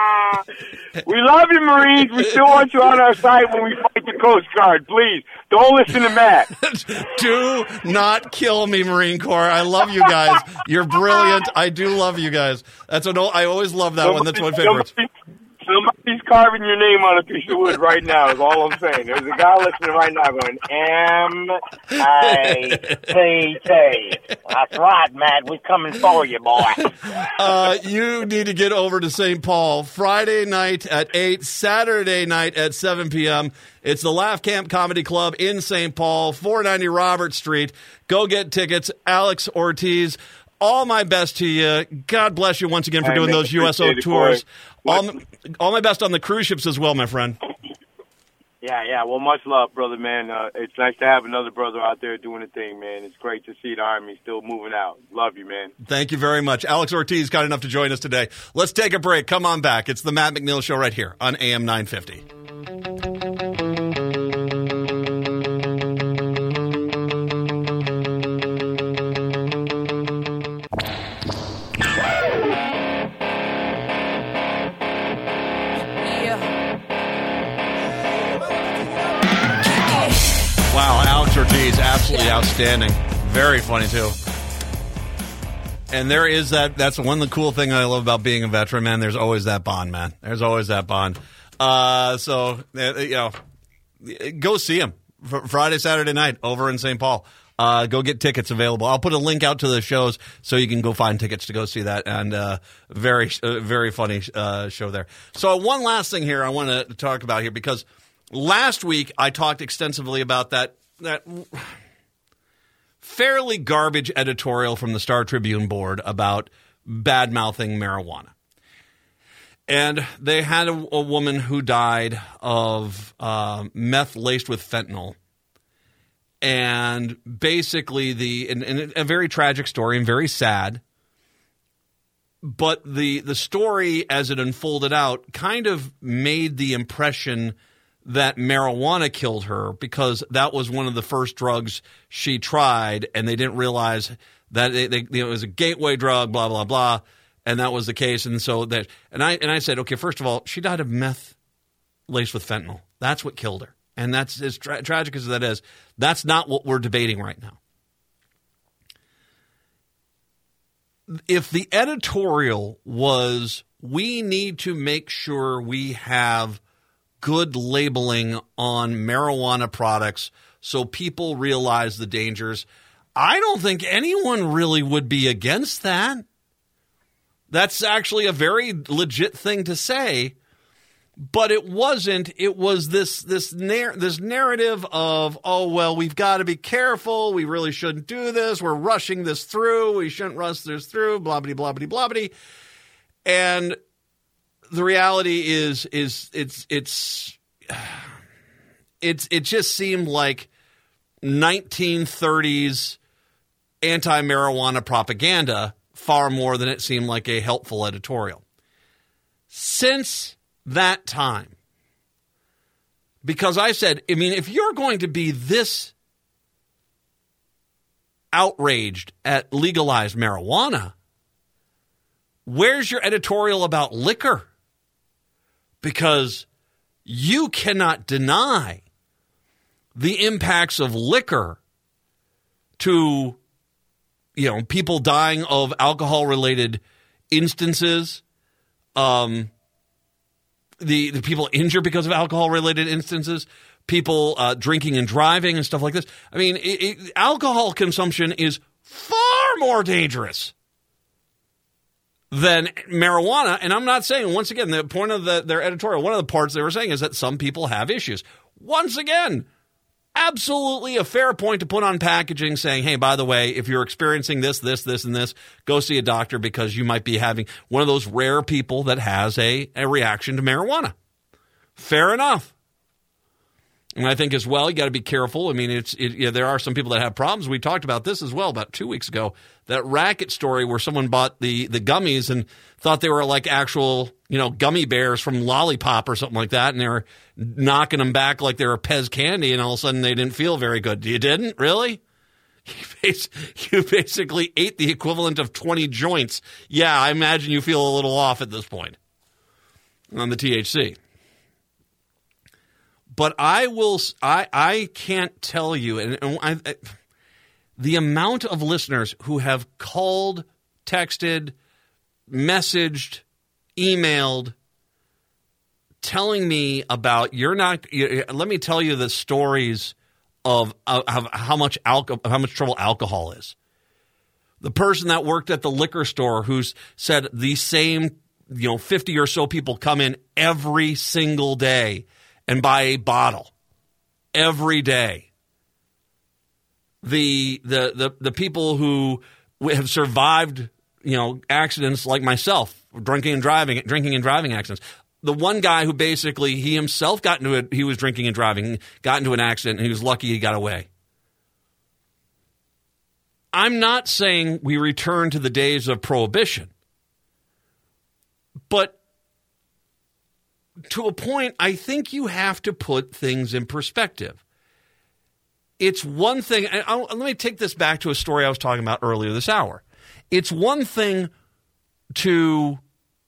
G: We love you, Marines. We still want you on our side when we fight the Coast Guard. Please, don't listen to Matt.
A: Do not kill me, Marine Corps. I love you guys. You're brilliant. I do love you guys. I always love that one. That's my favorite.
G: Somebody's carving your name on a piece of wood right now is all I'm saying. There's a guy listening right now going, M-A-T-T. That's right, Matt. We're coming for you, boy.
A: You need to get over to St. Paul Friday night at 8, Saturday night at 7 p.m. It's the Laugh Camp Comedy Club in St. Paul, 490 Robert Street. Go get tickets. Alex Ortiz. All my best to you. God bless you once again for doing those USO tours. All my best on the cruise ships as well, my friend.
G: Yeah. Well, much love, brother, man. It's nice to have another brother out there doing a thing, man. It's great to see the Army still moving out. Love you, man.
A: Thank you very much. Alex Ortiz, kind enough to join us today. Let's take a break. Come on back. It's the Matt McNeil Show right here on AM 950. Wow, Alex Ortiz, absolutely outstanding. Very funny, too. And there is that's one of the cool things I love about being a veteran, man. There's always that bond, man. There's always that bond. So, go see him Friday, Saturday night over in St. Paul. Go get tickets available. I'll put a link out to the shows so you can go find tickets to go see that. And very funny show there. So one last thing here I want to talk about here, because last week I talked extensively about that fairly garbage editorial from the Star Tribune board about bad-mouthing marijuana. And they had a woman who died of meth laced with fentanyl. And basically, and a very tragic story and very sad. But the story, as it unfolded out, kind of made the impression that marijuana killed her, because that was one of the first drugs she tried, and they didn't realize that it was a gateway drug, blah, blah, blah, and that was the case. And so I said, okay, first of all, she died of meth laced with fentanyl. That's what killed her. And that's as tragic as that is. That's not what we're debating right now. If the editorial was, we need to make sure we have good labeling on marijuana products so people realize the dangers, I don't think anyone really would be against that. That's actually a very legit thing to say. But it wasn't. It was this narrative of, oh, well, we've got to be careful. We really shouldn't do this. We're rushing this through. We shouldn't rush this through, blah, blah, blah, blah, blah, blah. And the reality is it just seemed like 1930s anti-marijuana propaganda far more than it seemed like a helpful editorial. Since that time, because I said, I mean, if you're going to be this outraged at legalized marijuana, where's your editorial about liquor? Because you cannot deny the impacts of liquor to, people dying of alcohol-related instances, the people injured because of alcohol-related instances, people drinking and driving and stuff like this. I mean, alcohol consumption is far more dangerous than marijuana. And I'm not saying, once again, the point of their editorial, one of the parts they were saying is that some people have issues. Once again, absolutely a fair point to put on packaging saying, hey, by the way, if you're experiencing this, and this, go see a doctor because you might be having one of those rare people that has a reaction to marijuana. Fair enough. And I think as well, you got to be careful. I mean, there are some people that have problems. We talked about this as well about 2 weeks ago. That racket story where someone bought the gummies and thought they were like actual, gummy bears from Lollipop or something like that, and they were knocking them back like they were Pez candy, and all of a sudden they didn't feel very good. You didn't? Really? You basically ate the equivalent of 20 joints. Yeah, I imagine you feel a little off at this point. on the THC. But I can't tell you, and the amount of listeners who have called, texted, messaged, emailed, telling me about let me tell you the stories of how much trouble alcohol is. The person that worked at the liquor store who's said the same 50 or so people come in every single day and buy a bottle every day. The people who have survived accidents like myself, drinking and driving accidents. The one guy who basically he himself he was drinking and driving, got into an accident, and he was lucky he got away. I'm not saying we return to the days of prohibition, but to a point, I think you have to put things in perspective. It's one thing, and let me take this back to a story I was talking about earlier this hour. It's one thing to,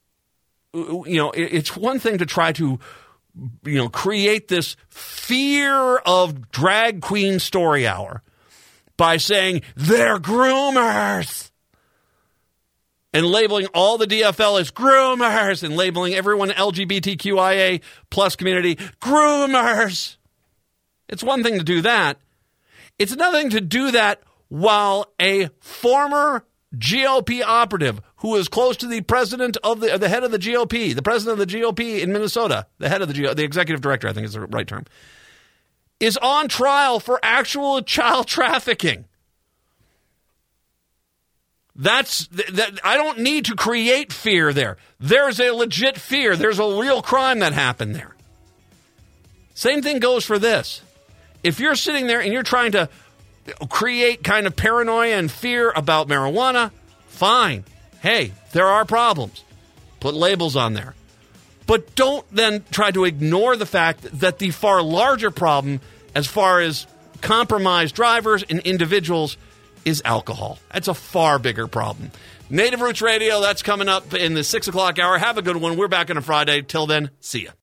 A: it's one thing to try to, create this fear of drag queen story hour by saying they're groomers and labeling all the DFL as groomers and labeling everyone LGBTQIA plus community groomers. It's one thing to do that. It's another thing to do that while a former GOP operative who is close to the president of the head of the GOP, the president of the GOP in Minnesota, the head of the executive director, I think is the right term, is on trial for actual child trafficking. I don't need to create fear there. There's a legit fear. There's a real crime that happened there. Same thing goes for this. If you're sitting there and you're trying to create kind of paranoia and fear about marijuana, fine. Hey, there are problems. Put labels on there. But don't then try to ignore the fact that the far larger problem as far as compromised drivers and individuals is alcohol. That's a far bigger problem. Native Roots Radio, that's coming up in the 6 o'clock hour. Have a good one. We're back on a Friday. Till then, see ya.